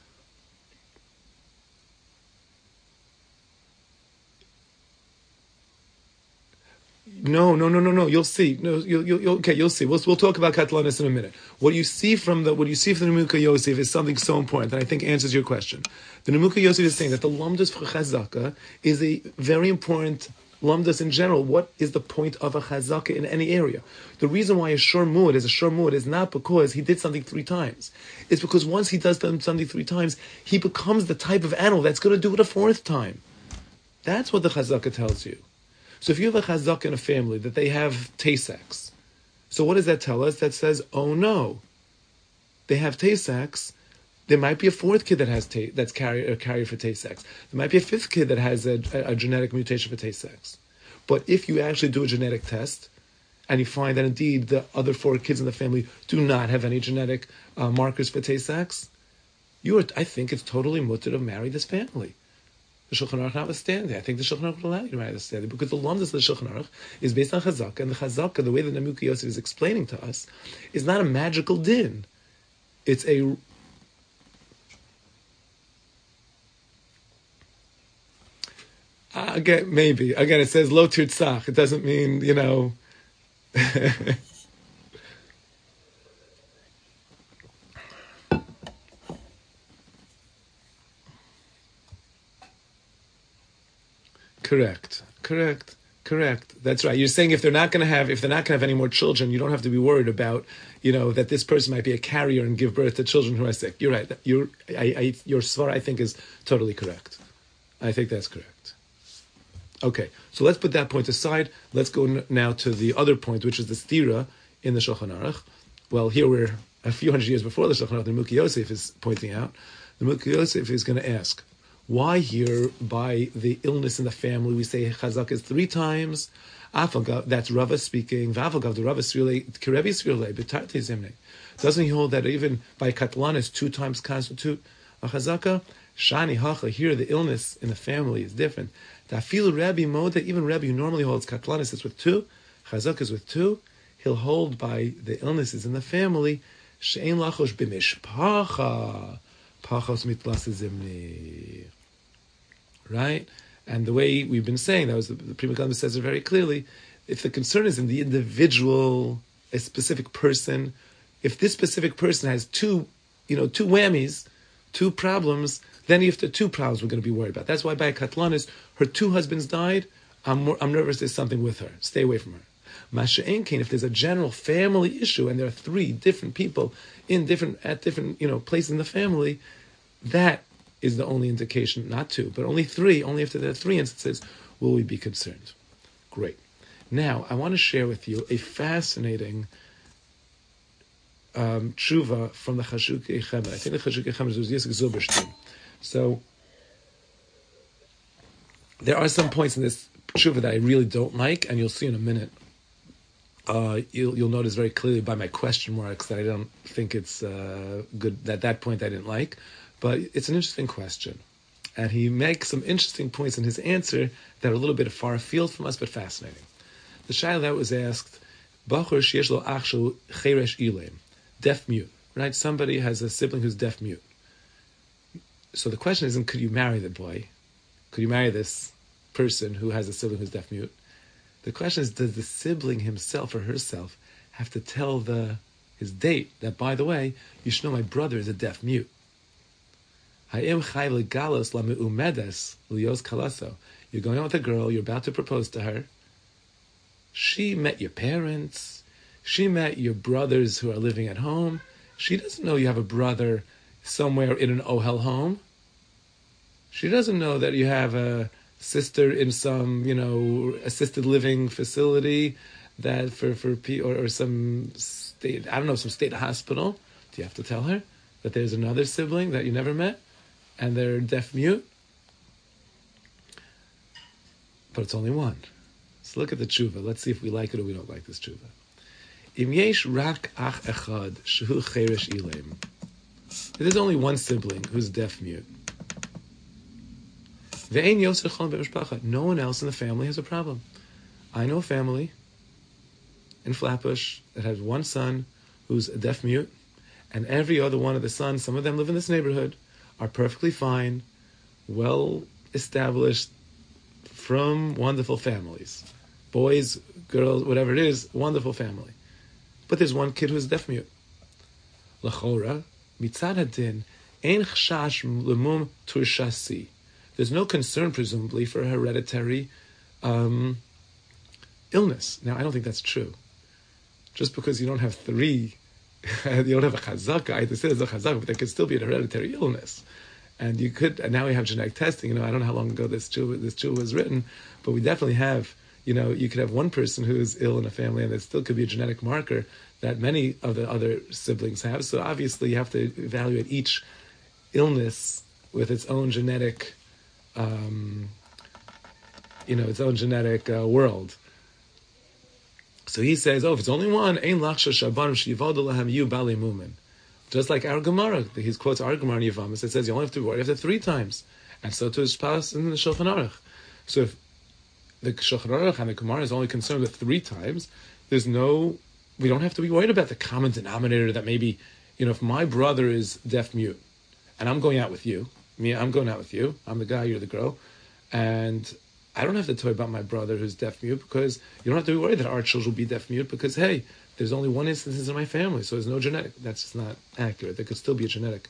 No, no, no, no, no. You'll see. No, you'll, you'll, you'll, okay, you'll see. We'll we'll talk about Katlanis in a minute. What you see from the what you see from the Nemuka Yosef is something so important that I think answers your question. The Nemuka Yosef is saying that the Lamdas for Chazaka is a very important Lamdas in general. What is the point of a Chazaka in any area? The reason why a Shor Muad is a Shor Muad is not because he did something three times. It's because once he does something three times, he becomes the type of animal that's going to do it a fourth time. That's what the Chazaka tells you. So if you have a chazak in a family that they have Tay-Sex, so what does that tell us? That says, oh no, they have Tay-Sex. There might be a fourth kid that has tay, that's carrier, a carrier for Tay-Sex. There might be a fifth kid that has a, a, a genetic mutation for Tay-Sex. But if you actually do a genetic test and you find that indeed the other four kids in the family do not have any genetic uh, markers for Tay-Sex, you are, I think it's totally mutter to marry this family. the Shulchan Aruch notwithstanding. I think the Shulchan Aruch will allow you to marry the standing because the Lamdas of the Shulchan Aruch is based on Chazaka, and the Chazaka, the way that Namuki Yosef is explaining to us, is not a magical din. It's a again maybe again it says lo tirtzach. It doesn't mean you know. Correct, correct, correct. That's right. You're saying if they're not going to have, if they're not going to have any more children, you don't have to be worried about, you know, that this person might be a carrier and give birth to children who are sick. You're right. You're, I, I, your svar, I think, is totally correct. I think that's correct. Okay, so let's put that point aside. Let's go n- now to the other point, which is the stira in the Shulchan Aruch. Well, here we're a few hundred years before the Shulchan Aruch. The Muki Yosef is pointing out. The Muki Yosef is going to ask, why here, by the illness in the family, we say Chazak is three times? Afagav, that's Rava speaking. Vavagav, the Rava Srile, Kirebi Srile, Betarti Zimne. Doesn't he hold that even by Katlanis, two times constitute a Chazaka? Shani Hacha, here the illness in the family is different. Tafil Rabbi Moda, even Rabbi who normally holds Katlanis is with two, Chazak is with two. He'll hold by the illnesses in the family. She'en Lachosh B'mishpacha, Pachos Mitlas Zimne. Right? And the way we've been saying, that was the, the Pri Megadim says it very clearly, if the concern is in the individual, a specific person, if this specific person has two, you know, two whammies, two problems, then if the two problems we're going to be worried about. That's why by Katlanis, her two husbands died, I'm more, I'm nervous there's something with her. Stay away from her. Masha'enkin, if there's a general family issue and there are three different people in different at different, you know, places in the family, that is the only indication, not two, but only three, only if there are three instances will we be concerned. Great. Now, I want to share with you a fascinating um, tshuva from the Chashukei Chemed. I think the Chashukei Chemed is Yitzchak Zilberstein. So, there are some points in this tshuva that I really don't like, and you'll see in a minute. Uh, you'll, you'll notice very clearly by my question marks that I don't think it's uh, good, that that point I didn't like. But it's an interesting question. And he makes some interesting points in his answer that are a little bit far afield from us, but fascinating. The shayla that was asked, Bachur sheyesh lo achshu cheresh ileim, deaf mute, right? Somebody has a sibling who's deaf mute. So the question isn't, could you marry the boy? Could you marry this person who has a sibling who's deaf mute? The question is, does the sibling himself or herself have to tell the his date that, by the way, you should know my brother is a deaf mute? You're going out with a girl, you're about to propose to her. She met your parents. She met your brothers who are living at home. She doesn't know you have a brother somewhere in an Ohel home. She doesn't know that you have a sister in some, you know, assisted living facility that for, for or, or some state, I don't know, some state hospital. Do you have to tell her that there's another sibling that you never met? And they're deaf mute, but it's only one. So look at the tshuva. Let's see if we like it or we don't like this tshuva. Im yesh rak ach echad shehu cheresh ileim. There's only one sibling who's deaf mute. Ve'ein yoser chalom be'mishpacha. No one else in the family has a problem. I know a family in Flatbush that has one son who's a deaf mute, and every other one of the sons, some of them live in this neighborhood, are perfectly fine, well established, from wonderful families. Boys, girls, whatever it is, wonderful family. But there's one kid who's deaf mute. L'chora, mitzad hadin, ein chashash lemum turshasi. There's no concern, presumably, for a hereditary um, illness. Now, I don't think that's true. Just because you don't have three, you don't have a chazaka, I say there's a chazaka, but there could still be an hereditary illness. And you could, and now we have genetic testing, you know, I don't know how long ago this tshuva, this tshuva was written, but we definitely have, you know, you could have one person who is ill in a family and there still could be a genetic marker that many of the other siblings have. So obviously you have to evaluate each illness with its own genetic, um, you know, its own genetic uh, world. So he says, oh, if it's only one, ein lachsha shabarim sheyivadu lahem yu bali mumin. Just like our Gemara, he quotes our Gemara in Yevamos, it says you only have to worry after three times. And so too is Shpalas in the Shulchan Aruch. So if the Shulchan Aruch and the Gemara is only concerned with three times, there's no, we don't have to be worried about the common denominator that maybe, you know, if my brother is deaf mute, and I'm going out with you, me, I'm going out with you, I'm the guy, you're the girl, and I don't have to tell you about my brother who's deaf mute, because you don't have to be worried that our children will be deaf mute, because hey, there's only one instance in my family, so there's no genetic. That's just not accurate. There could still be a genetic.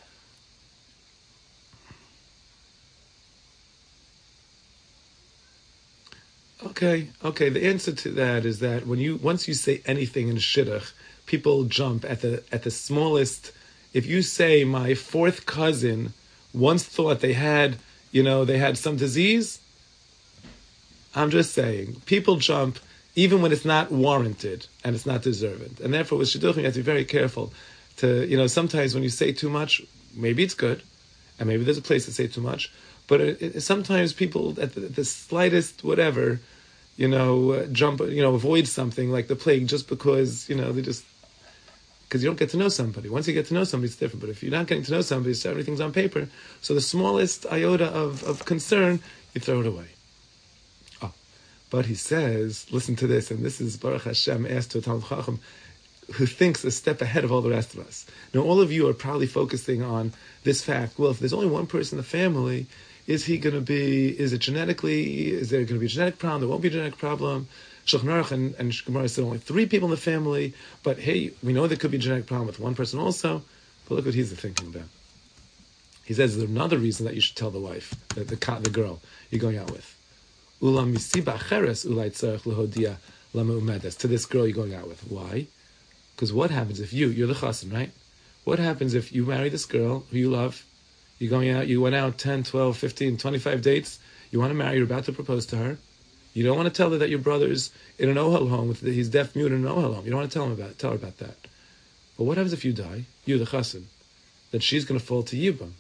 Okay, okay. The answer to that is that when you once you say anything in shidduch, people jump at the at the smallest. If you say my fourth cousin once thought they had, you know, they had some disease, I'm just saying, people jump even when it's not warranted and it's not deserved. And therefore with shidduchim you have to be very careful to, you know, sometimes when you say too much, maybe it's good, and maybe there's a place to say too much, but it, it, sometimes people at the, the slightest whatever, you know, uh, jump, you know, avoid something like the plague just because, you know, they just, because you don't get to know somebody. Once you get to know somebody, it's different. But if you're not getting to know somebody, so everything's on paper. So the smallest iota of, of concern, you throw it away. Oh, but he says, listen to this, and this is Baruch Hashem asked to a Talmid Chacham who thinks a step ahead of all the rest of us. Now, all of you are probably focusing on this fact. Well, if there's only one person in the family, is he going to be, is it genetically, is there going to be a genetic problem? There won't be a genetic problem. Shulchan Aruch and, and Gemara said only three people in the family, but hey, we know there could be a genetic problem with one person also, but look what he's thinking about. He says there's another reason that you should tell the wife, the, the, the girl you're going out with. Ulam misiba acheres ulai tzarech lehodia lameumedes. To this girl you're going out with. Why? Because what happens if you, you're the chassan, right? What happens if you marry this girl who you love, you're going out, you went out ten, twelve, fifteen, twenty-five dates, you want to marry, you're about to propose to her, you don't want to tell her that your brother's in an ohel home, with the, he's deaf mute in an ohel home. You don't want to tell him about tell her about that. But what happens if you die? You're the chassan. Then she's going to fall to yibam.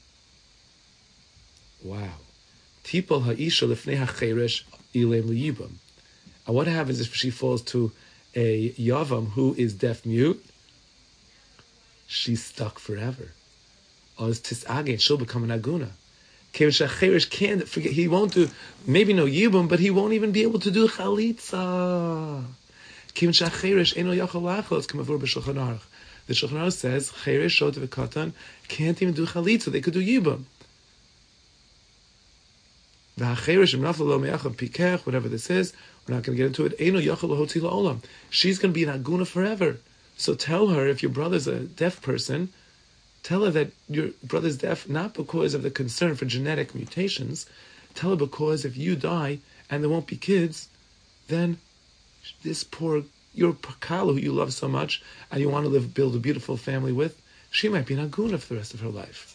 Wow. Tipol ha'isha lefnei ha'cheresh ilem liyibam. And what happens if she falls to a yavam who is deaf mute? She's stuck forever. Oz tisage, she'll become an aguna. Can't forget, he won't do, maybe no yibum, but he won't even be able to do chalitza. The Shulchan Aruch says, cheresh shot v'katan can't even do chalitza, they could do yibum. Whatever this is, we're not going to get into it. She's going to be an aguna forever. So tell her, if your brother's a deaf person, tell her that your brother's deaf not because of the concern for genetic mutations. Tell her because if you die and there won't be kids, then this poor, your Kala who you love so much and you want to live, build a beautiful family with, she might be an aguna for the rest of her life.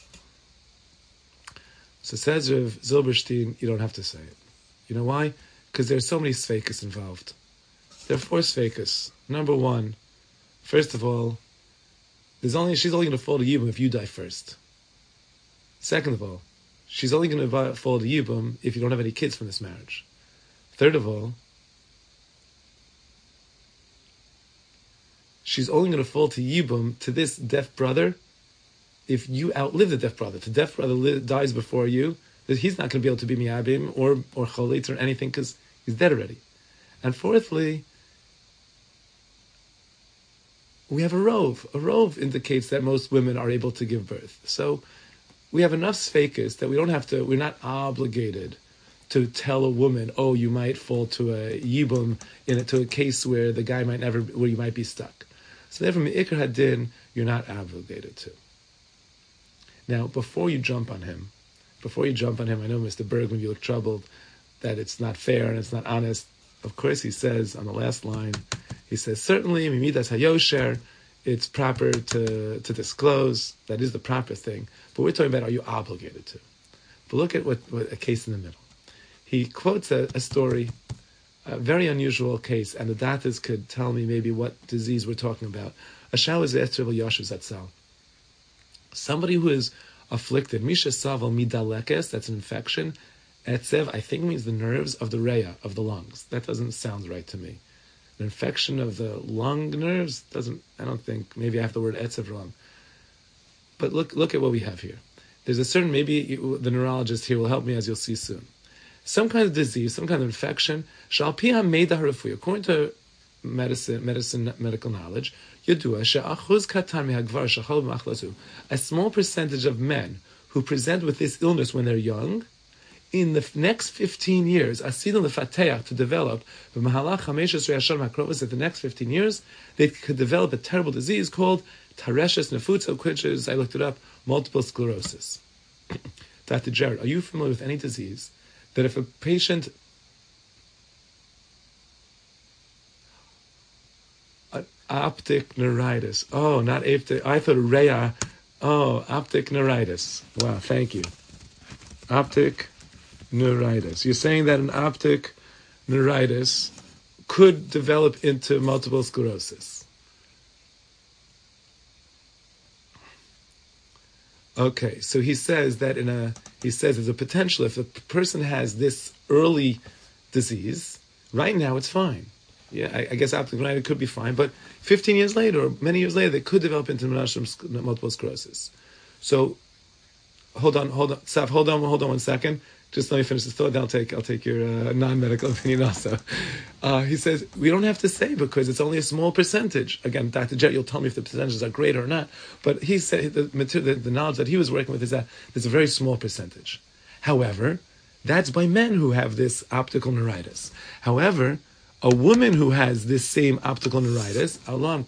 So says Rav Zilberstein, you don't have to say it. You know why? Because there's so many sveikas involved. There are four sveikas. Number one, first of all, There's only she's only going to fall to Yibum if you die first. Second of all, she's only going to fall to Yibum if you don't have any kids from this marriage. Third of all, she's only going to fall to Yibum, to this deaf brother, if you outlive the deaf brother. If the deaf brother li- dies before you, he's not going to be able to be miyabim or or cholit or anything because he's dead already. And fourthly, we have a rove. A rove indicates that most women are able to give birth. So we have enough sfeikus that we don't have to, we're not obligated to tell a woman, oh, you might fall to a yibum, in a, to a case where the guy might never, where you might be stuck. So therefore, me'ikar hadin, you're not obligated to. Now, before you jump on him, before you jump on him, I know, Mister Bergman, you look troubled that it's not fair and it's not honest. Of course, he says on the last line, he says, certainly, mimidas hayosher, it's proper to, to disclose. That is the proper thing. But we're talking about, are you obligated to? But look at what, what a case in the middle. He quotes a, a story, a very unusual case, and the datas could tell me maybe what disease we're talking about. A shah is Esther Yashuv Zatzal. Somebody who is afflicted, Misha Saval Midalekes, that's an infection. Etzev, I think, means the nerves of the reya, of the lungs. That doesn't sound right to me. An infection of the lung nerves doesn't, I don't think, maybe I have the word etzev wrong. But look look at what we have here. there's a certain, maybe you, the neurologist here will help me, as you'll see soon. Some kind of disease, some kind of infection, shalpia meida harafuy, according to medicine, medicine, medical knowledge, yadua she'achuz katan mehagvar shachal b'machlazu, a small percentage of men who present with this illness when they're young, in the next fifteen years, asidon lefateach, to develop, b'mahalach chamesh esrei hashar makrovos, that the next fifteen years, they could develop a terrible disease called tareshes nefutza, which is, I looked it up, multiple sclerosis. Doctor Jared, are you familiar with any disease that if a patient, an optic neuritis, oh, not optic, I thought rea, oh, optic neuritis. Wow, thank you. Optic neuritis. You're saying that an optic neuritis could develop into multiple sclerosis. Okay, so he says that in a, he says there's a potential if a person has this early disease, right now it's fine. Yeah, I, I guess optic neuritis could be fine, but fifteen years later or many years later, they could develop into multiple sclerosis. So, hold on, hold on, Saf, hold on, hold on one second. Just let me finish this thought, then I'll take, I'll take your uh, non-medical opinion also. Uh, he says, we don't have to say because it's only a small percentage. Again, Doctor Jet, you'll tell me if the percentages are great or not. But he said the, material, the, the knowledge that he was working with is that there's a very small percentage. However, that's by men who have this optical neuritis. However, a woman who has this same optical neuritis,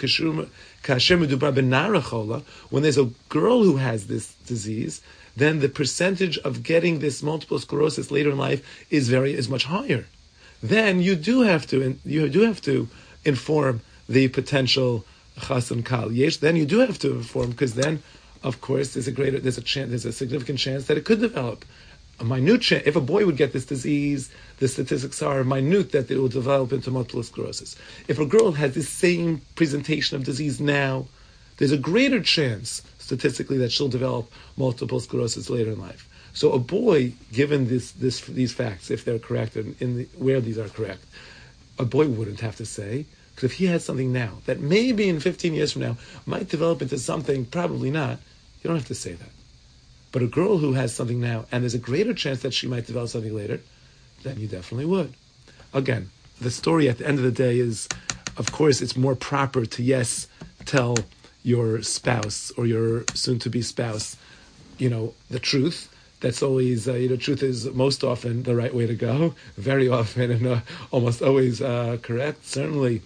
when there's a girl who has this disease, then the percentage of getting this multiple sclerosis later in life is very is much higher. Then you do have to you do have to inform the potential chas and kal yesh. Then you do have to inform because then, of course, there's a greater there's a chance there's a significant chance that it could develop. A minute chance, if a boy would get this disease, the statistics are minute that it will develop into multiple sclerosis. If a girl has the same presentation of disease now, there's a greater chance statistically that she'll develop multiple sclerosis later in life. So a boy, given this, this, these facts, if they're correct and in the, where these are correct, a boy wouldn't have to say, because if he has something now that maybe in fifteen years from now might develop into something, probably not, you don't have to say that. But a girl who has something now and there's a greater chance that she might develop something later, then you definitely would. Again, the story at the end of the day is, of course, it's more proper to, yes, tell your spouse or your soon-to-be spouse, you know, the truth. That's always, uh, you know, truth is most often the right way to go, very often and uh, almost always uh, correct. Certainly,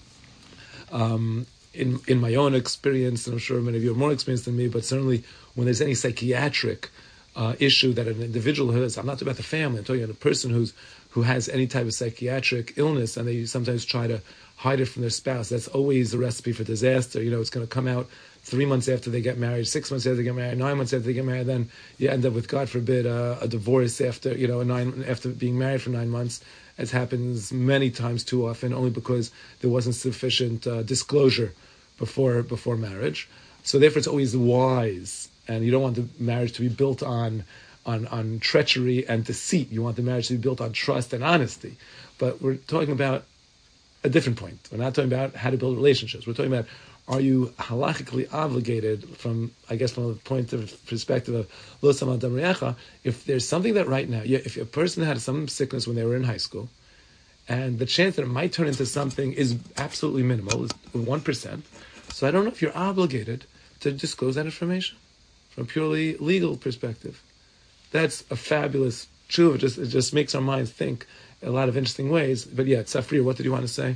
um, in in my own experience, and I'm sure many of you are more experienced than me, but certainly when there's any psychiatric uh, issue that an individual has, I'm not talking about the family, I'm talking about a person who's who has any type of psychiatric illness, and they sometimes try to hide it from their spouse. That's always a recipe for disaster. You know, it's going to come out three months after they get married, six months after they get married, nine months after they get married. Then you end up with, God forbid, uh, a divorce after you know a nine after being married for nine months, as happens many times too often, only because there wasn't sufficient uh, disclosure before before marriage. So therefore, it's always wise, and you don't want the marriage to be built on. On, on treachery and deceit. You want the marriage to be built on trust and honesty. But we're talking about a different point. We're not talking about how to build relationships. We're talking about, are you halachically obligated from, I guess, from the point of perspective of lo sama adam re'echa, if there's something that right now, if a person had some sickness when they were in high school, and the chance that it might turn into something is absolutely minimal, is one percent, so I don't know if you're obligated to disclose that information from a purely legal perspective. That's a fabulous tshuva. It just, it just makes our minds think in a lot of interesting ways. But yeah, Safrir, what did you want to say?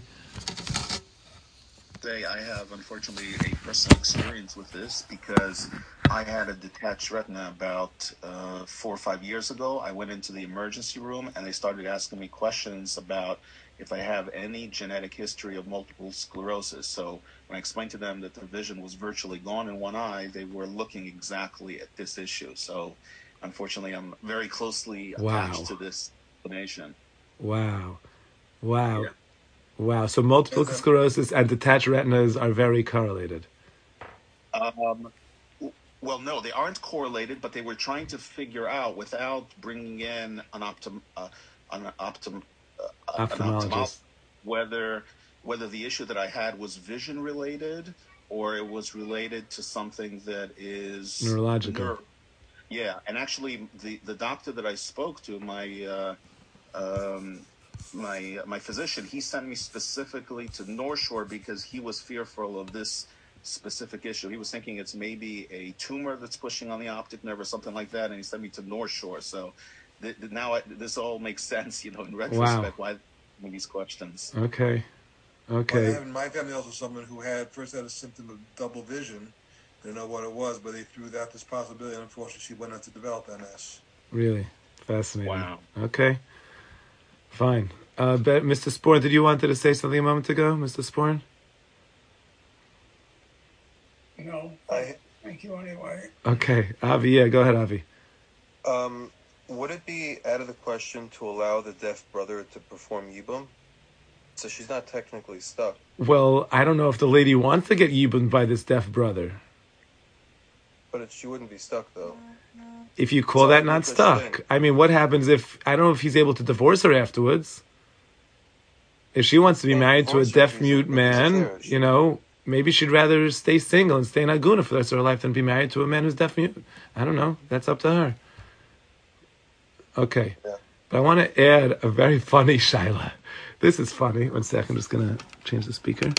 Say I have, unfortunately, a personal experience with this because I had a detached retina about uh, four or five years ago. I went into the emergency room and they started asking me questions about if I have any genetic history of multiple sclerosis. So when I explained to them that the vision was virtually gone in one eye, they were looking exactly at this issue. So unfortunately, I'm very closely attached Wow. to this explanation. Wow. Wow. Yeah. Wow. So multiple sclerosis and detached retinas are very correlated. Um, well, no, they aren't correlated, but they were trying to figure out without bringing in an optim, uh, an optim, uh, an ophthalmologist, whether whether the issue that I had was vision related or it was related to something that is neurological. Neuro- Yeah, and actually, the, the doctor that I spoke to, my uh, um, my my physician, he sent me specifically to North Shore because he was fearful of this specific issue. He was thinking it's maybe a tumor that's pushing on the optic nerve or something like that, and he sent me to North Shore. So th- th- now I, this all makes sense, you know, in retrospect, Wow. why these questions. Okay. Well, I Okay. have in my family also someone who had first had a symptom of double vision. They didn't know what it was, but they threw out this possibility, and unfortunately, she went on to develop M S. Really fascinating. Wow. Okay. Fine. Uh, Be- Mister Sporn, did you wanted to say something a moment ago, Mister Sporn? No, I, thank you anyway. Okay. Avi, yeah, go ahead, Avi. Um, would it be out of the question to allow the deaf brother to perform Yibum? So she's not technically stuck. Well, I don't know if the lady wants to get yibum by this deaf brother. But it, she wouldn't be stuck, though. If you call So that I not think that's stuck. thing. I mean, what happens if, I don't know if he's able to divorce her afterwards. If she wants to be Yeah, married to a divorce her if deaf he's a- mute if he's a man, clear. you know, maybe she'd rather stay single and stay in Aguna for the rest of her life than be married to a man who's deaf mute. I don't know. That's up to her. Okay. Yeah. But I want to add a very funny shaila. This is funny. One second, I'm just going to change the speaker.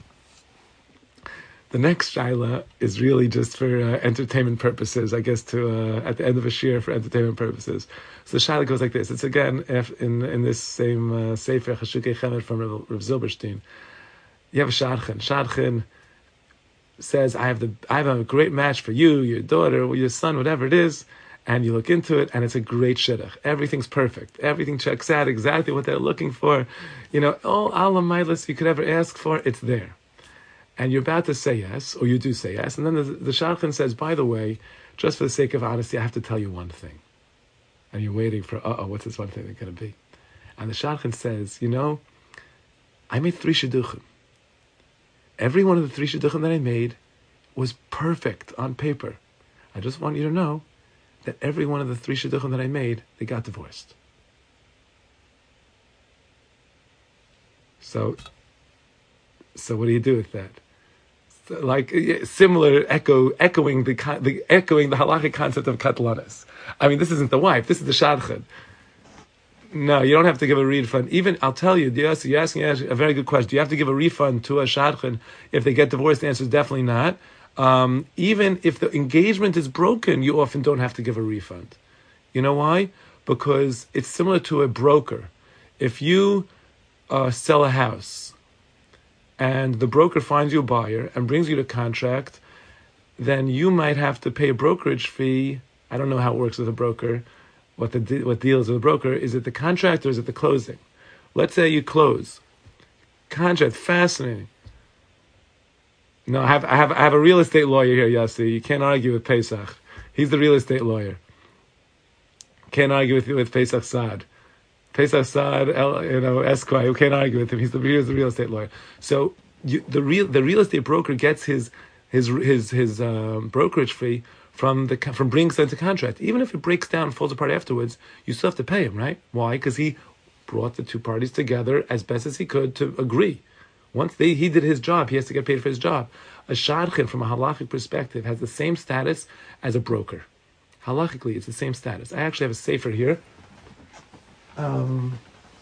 The next shaila is really just for uh, entertainment purposes, I guess, to uh, at the end of a shir for entertainment purposes. So the shaila goes like this. It's again if in in this same uh, Sefer Chashukei Chemed from Rav, Rav Zilberstein. You have a shadchan. Shadchan says, "I have the I have a great match for you, your daughter, or your son, whatever it is." And you look into it, and it's a great shidduch. Everything's perfect. Everything checks out exactly what they're looking for. You know, all Allah milas you could ever ask for, it's there. And you're about to say yes, or you do say yes, and then the, the shadchan says, by the way, just for the sake of honesty, I have to tell you one thing. And you're waiting for, uh-oh, what's this one thing that's going to be? And the shadchan says, you know, I made three shidduchim. Every one of the three shidduchim that I made was perfect on paper. I just want you to know that every one of the three shidduchim that I made, they got divorced. So, so what do you do with that? So, like yeah, similar echo, echoing the, the echoing the halachic concept of katlanis. I mean, this isn't the wife. This is the shadchan. No, you don't have to give a refund. Even I'll tell you, yes, you're asking a very good question. Do you have to give a refund to a shadchan if they get divorced? The answer is definitely not. Um, even if the engagement is broken, you often don't have to give a refund. You know why? Because it's similar to a broker. If you uh, sell a house and the broker finds you a buyer and brings you to contract, then you might have to pay a brokerage fee. I don't know how it works with a broker, what the de- what deals with a broker. Is it the contract or is it the closing? Let's say you close. Contract, fascinating. No, I have I have I have a real estate lawyer here, Yossi. You can't argue with Pesach. He's the real estate lawyer. Can't argue with with Pesach Saad. Pesach Saad, you know, Esquire. You can't argue with him. He's the he's the real estate lawyer. So you, the real the real estate broker gets his his his his um, brokerage fee from the from bringing something to contract. Even if it breaks down and falls apart afterwards, you still have to pay him, right? Why? Because he brought the two parties together as best as he could to agree. Once they, he did his job, he has to get paid for his job. A shadchan, from a halachic perspective, has the same status as a broker. Halachically, it's the same status. I actually have a sefer here. Um,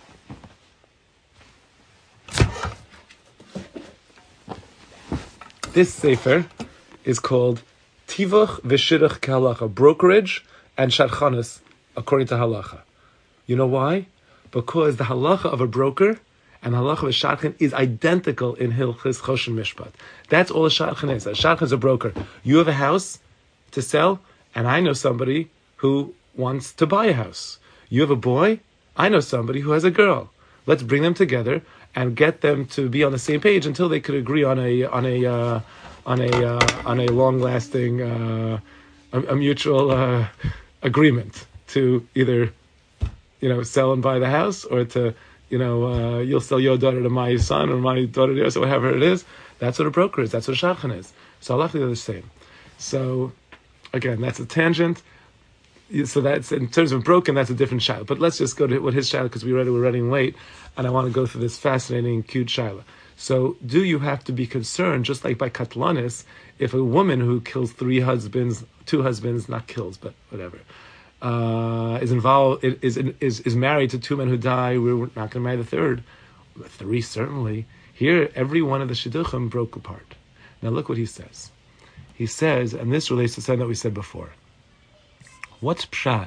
this sefer is called Tivuch V'Shidduch Kehalacha, brokerage and shadchanos according to halacha. You know why? Because the halacha of a broker and halacha of a shadchan is identical in Hilchis Choshen Mishpat. That's all a shadchan is. A shadchan is a broker. You have a house to sell, and I know somebody who wants to buy a house. You have a boy, I know somebody who has a girl. Let's bring them together and get them to be on the same page until they could agree on a on a uh, on a uh, on a long-lasting uh, a, a mutual uh, agreement to either, you know, sell and buy the house, or to, you know, uh, you'll sell your daughter to my son, or my daughter to yours, or whatever it is. That's what a broker is. That's what a shadchan is. So Allah, they're the same. So again, that's a tangent. So that's, in terms of broken, that's a different shaila. But let's just go to what his shaila, because we already we're running late, and I want to go through this fascinating, cute shaila. So do you have to be concerned, just like by Katlanis, if a woman who kills three husbands, two husbands, not kills, but whatever, uh, is involved, is, is is married to two men who die, we're not going to marry the third. Three, certainly. Here, every one of the Shidduchim broke apart. Now look what he says. He says, and this relates to something that we said before. What's pshat?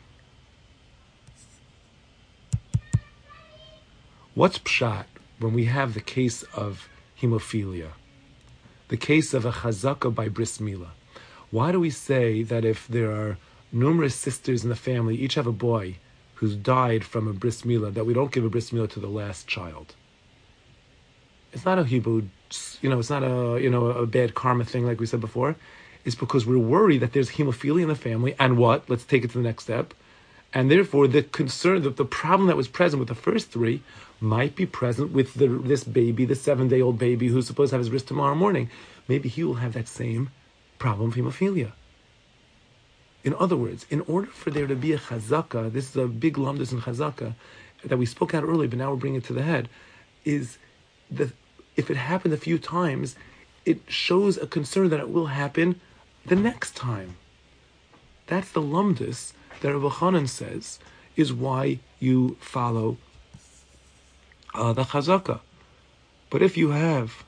What's pshat when we have the case of hemophilia? The case of a chazaka by bris milah. Why do we say that if there are numerous sisters in the family, each have a boy who's died from a bris milah, that we don't give a bris milah to the last child? It's not a Hebrew, you know, it's not a, you know, a bad karma thing like we said before. It's because we're worried that there's hemophilia in the family, and what? Let's take it to the next step. And therefore, the concern, the, the problem that was present with the first three might be present with the, this baby, the seven-day-old baby who's supposed to have his bris tomorrow morning. Maybe he will have that same problem of hemophilia. In other words, in order for there to be a chazaka, this is a big lumdus in chazaka that we spoke out earlier, but now we're bringing it to the head, is that if it happened a few times, it shows a concern that it will happen the next time. That's the lumdus that Rabbi Chanan says is why you follow uh, the chazaka. But if you have,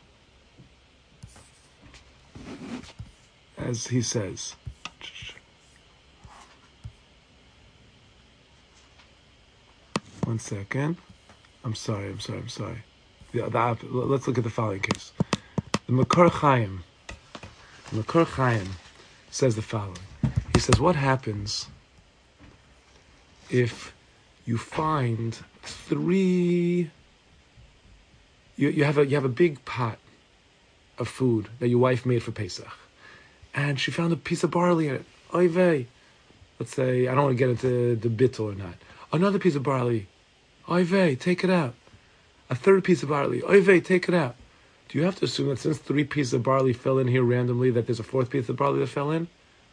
as he says, one second. I'm sorry, I'm sorry, I'm sorry. The, the, let's look at the following case. The Makor Chaim, the Makor Chaim says the following. He says, what happens if you find three, you, you have a you have a big pot of food that your wife made for Pesach, and she found a piece of barley in it. Oy vey. Let's say, I don't want to get into the bittul or not. Another piece of barley. Oy vey, take it out. A third piece of barley. Oy vey, take it out. Do you have to assume that since three pieces of barley fell in here randomly, that there's a fourth piece of barley that fell in?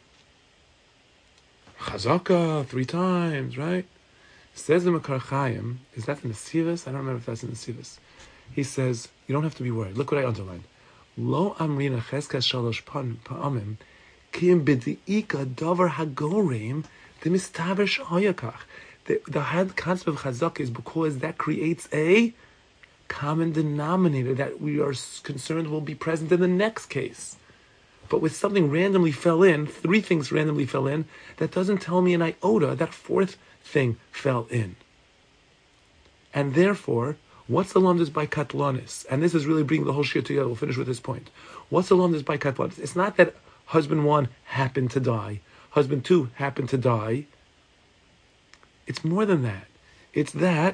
Chazaka, three times, right? Says the Makar Chaim, is that in the Sivas? I don't remember if that's in the Sivas. He says, you don't have to be worried. Look what I underlined. Lo amrina cheskas shalosh pa'amim kim b'di'ika davar hagorim d'mistaver sh'hoyakach. The, the concept of chazaka is because that creates a common denominator that we are concerned will be present in the next case. But with something randomly fell in, three things randomly fell in, that doesn't tell me an iota that fourth thing fell in. And therefore, what's the lumdus by katlanis? And this is really bringing the whole shir together. We'll finish with this point. What's the lumdus by katlanis? It's not that husband one happened to die, husband two happened to die. It's more than that. It's that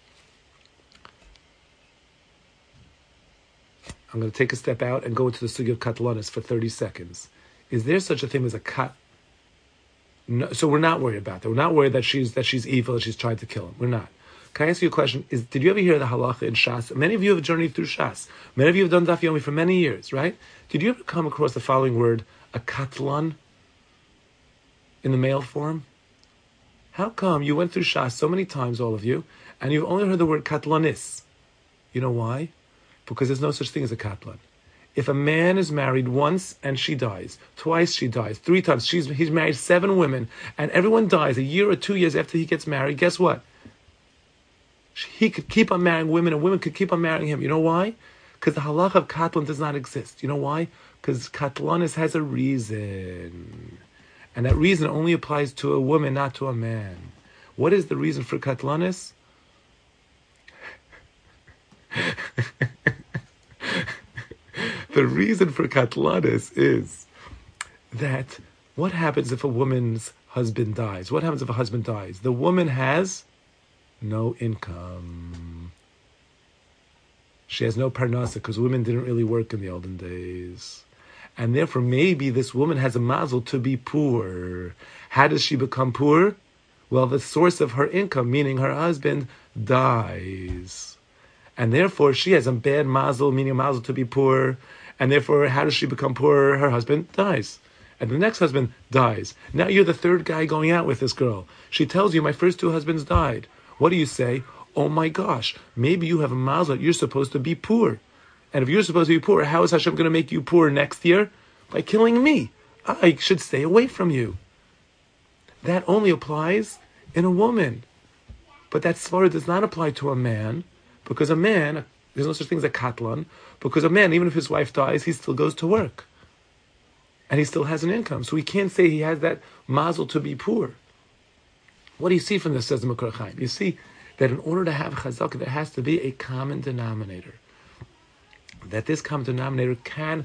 I'm going to take a step out and go into the sugya of katlanis for thirty seconds. Is there such a thing as a kat? No, so we're not worried about that. We're not worried that she's that she's evil, that she's trying to kill him. We're not. Can I ask you a question? Is did you ever hear the halacha in Shas? Many of you have journeyed through Shas. Many of you have done Daf Yomi for many years, right? Did you ever come across the following word, a katlan, in the male form? How come you went through Shas so many times, all of you, and you've only heard the word katlanis? You know why? Because there's no such thing as a katlan. If a man is married once and she dies, twice she dies, three times, she's he's married seven women, and everyone dies a year or two years after he gets married, guess what? He could keep on marrying women, and women could keep on marrying him. You know why? Because the halacha of katlan does not exist. You know why? Because katlanis has a reason. And that reason only applies to a woman, not to a man. What is the reason for katlanis? The reason for katlanis is that what happens if a woman's husband dies? What happens if a husband dies? The woman has no income. She has no parnasa because women didn't really work in the olden days. And therefore maybe this woman has a mazel to be poor. How does she become poor? Well, the source of her income, meaning her husband, dies. And therefore she has a bad mazel, meaning a mazel to be poor. And therefore, how does she become poor? Her husband dies. And the next husband dies. Now you're the third guy going out with this girl. She tells you, my first two husbands died. What do you say? Oh my gosh, maybe you have a mazel, you're supposed to be poor. And if you're supposed to be poor, how is Hashem going to make you poor next year? By killing me. I should stay away from you. That only applies in a woman. But that svara does not apply to a man, because a man, there's no such thing as a katlan, because a man, even if his wife dies, he still goes to work. And he still has an income. So we can't say he has that mazel to be poor. What do you see from this, says the Makar Chaim? You see that in order to have chazakah, there has to be a common denominator. That this common denominator can,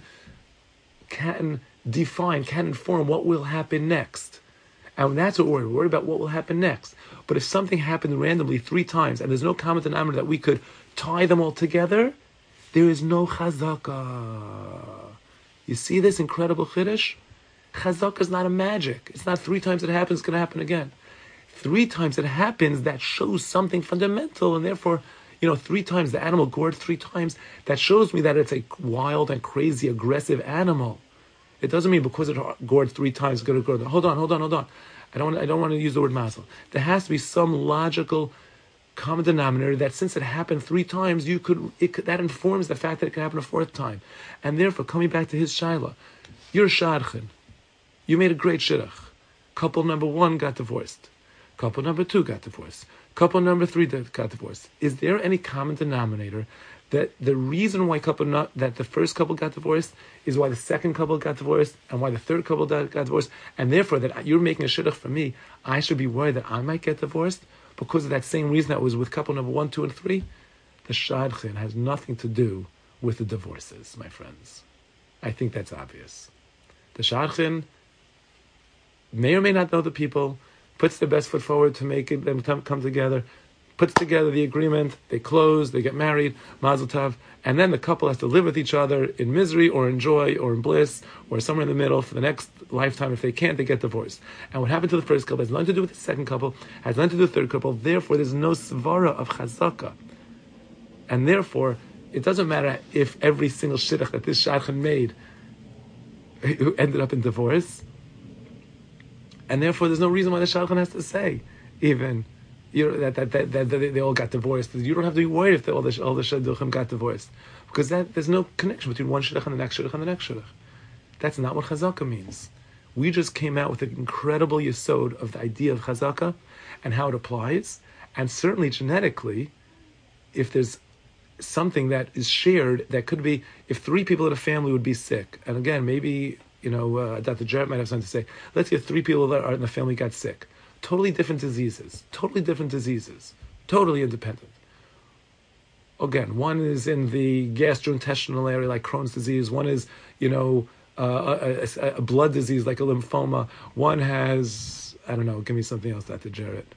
can define, can inform what will happen next. And that's what we're worried, we're worried about what will happen next. But if something happened randomly three times, and there's no common denominator that we could tie them all together, there is no chazakah. You see this incredible chiddush? Chazakah is not a magic. It's not three times it happens, it's going to happen again. Three times it happens, that shows something fundamental, and therefore, you know, three times the animal gored three times, that shows me that it's a wild and crazy, aggressive animal. It doesn't mean because it gored three times, it's going to gore. Hold on, hold on, hold on. I don't, I don't want to use the word mazel. There has to be some logical common denominator that since it happened three times, you could, it could, that informs the fact that it can happen a fourth time. And therefore, coming back to his shaila, you're a shadchan. You made a great shidduch. Couple number one got divorced. Couple number two got divorced. Couple number three got divorced. Is there any common denominator that the reason why couple not, that the first couple got divorced is why the second couple got divorced and why the third couple got divorced, and therefore that you're making a shidduch for me, I should be worried that I might get divorced because of that same reason that was with couple number one, two, and three? The shadchan has nothing to do with the divorces, my friends. I think that's obvious. The shadchan may or may not know the people, puts their best foot forward to make it, them come, come together, puts together the agreement, they close, they get married, mazel tov, and then the couple has to live with each other in misery or in joy or in bliss or somewhere in the middle for the next lifetime. If they can't, they get divorced. And what happened to the first couple has nothing to do with the second couple, has nothing to do with the third couple, therefore there's no svara of chazakah. And therefore, it doesn't matter if every single shidduch that this shadchan made ended up in divorce, and therefore there's no reason why the shadchan has to say, even, you know, that, that, that, that, that they all got divorced. You don't have to be worried if they, all the all the shidduchim got divorced, because that there's no connection between one shidduch and the next shidduch and the next shidduch. That's not what chazakah means. We just came out with an incredible yesod of the idea of chazakah and how it applies, and certainly genetically, if there's something that is shared, that could be, if three people in a family would be sick, and again, maybe, you know, uh, Doctor Jarrett might have something to say. Let's say three people that are in the family got sick. Totally different diseases. Totally different diseases. Totally independent. Again, one is in the gastrointestinal area, like Crohn's disease. One is, you know, uh, a, a, a blood disease, like a lymphoma. One has, I don't know, give me something else, Doctor Jarrett.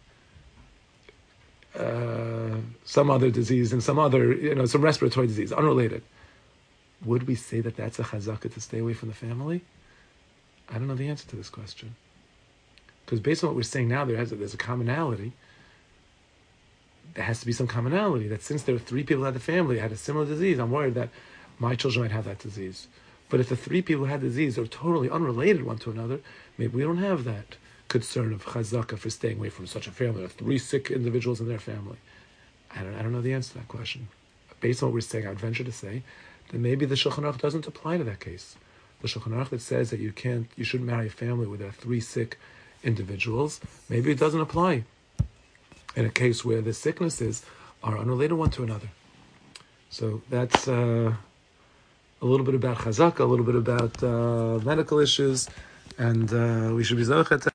Uh, some other disease and some other, you know, some respiratory disease, unrelated. Would we say that that's a chazakah to stay away from the family? I don't know the answer to this question. Because based on what we're saying now, there has a, there's a commonality. There has to be some commonality that since there were three people in the family who had a similar disease, I'm worried that my children might have that disease. But if the three people who had the disease are totally unrelated one to another, maybe we don't have that concern of chazakah for staying away from such a family. There are three sick individuals in their family. I don't, I don't know the answer to that question. Based on what we're saying, I would venture to say that maybe the Shulchan Aruch doesn't apply to that case. The Shulchan Aruch that says that you can't, you shouldn't marry a family where there are three sick individuals, maybe it doesn't apply in a case where the sicknesses are unrelated one to another. So that's uh, a little bit about chazakah, a little bit about uh, medical issues, and uh, we should be zocheh